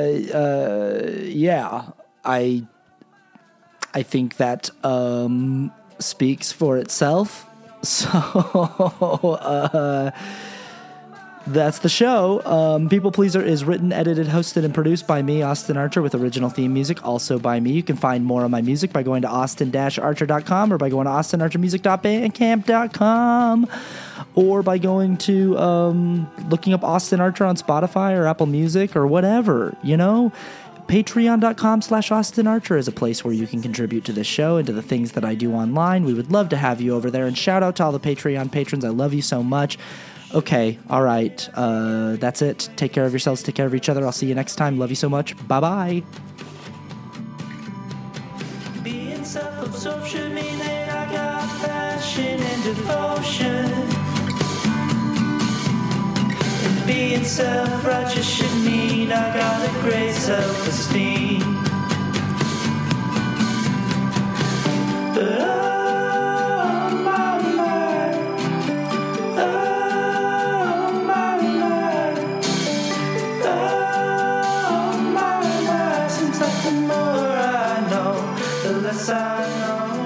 yeah, I think that speaks for itself. So that's the show. People Pleaser is written, edited, hosted, and produced by me, Austin Archer, with original theme music also by me. You can find more of my music by going to austin-archer.com or by going to austinarchermusic.bandcamp.com or by going to looking up Austin Archer on Spotify or Apple Music or whatever, Patreon.com/Austin Archer is a place where you can contribute to this show and to the things that I do online. We would love to have you over there. And shout out to all the Patreon patrons. I love you so much. Okay, all right. That's it. Take care of yourselves. Take care of each other. I'll see you next time. Love you so much. Bye-bye. Being self-absorbed should mean that I got passion and devotion. Being self-righteous should mean I got a great self-esteem. But oh my life, oh my life, oh my life. Seems like the more I know, the less I know.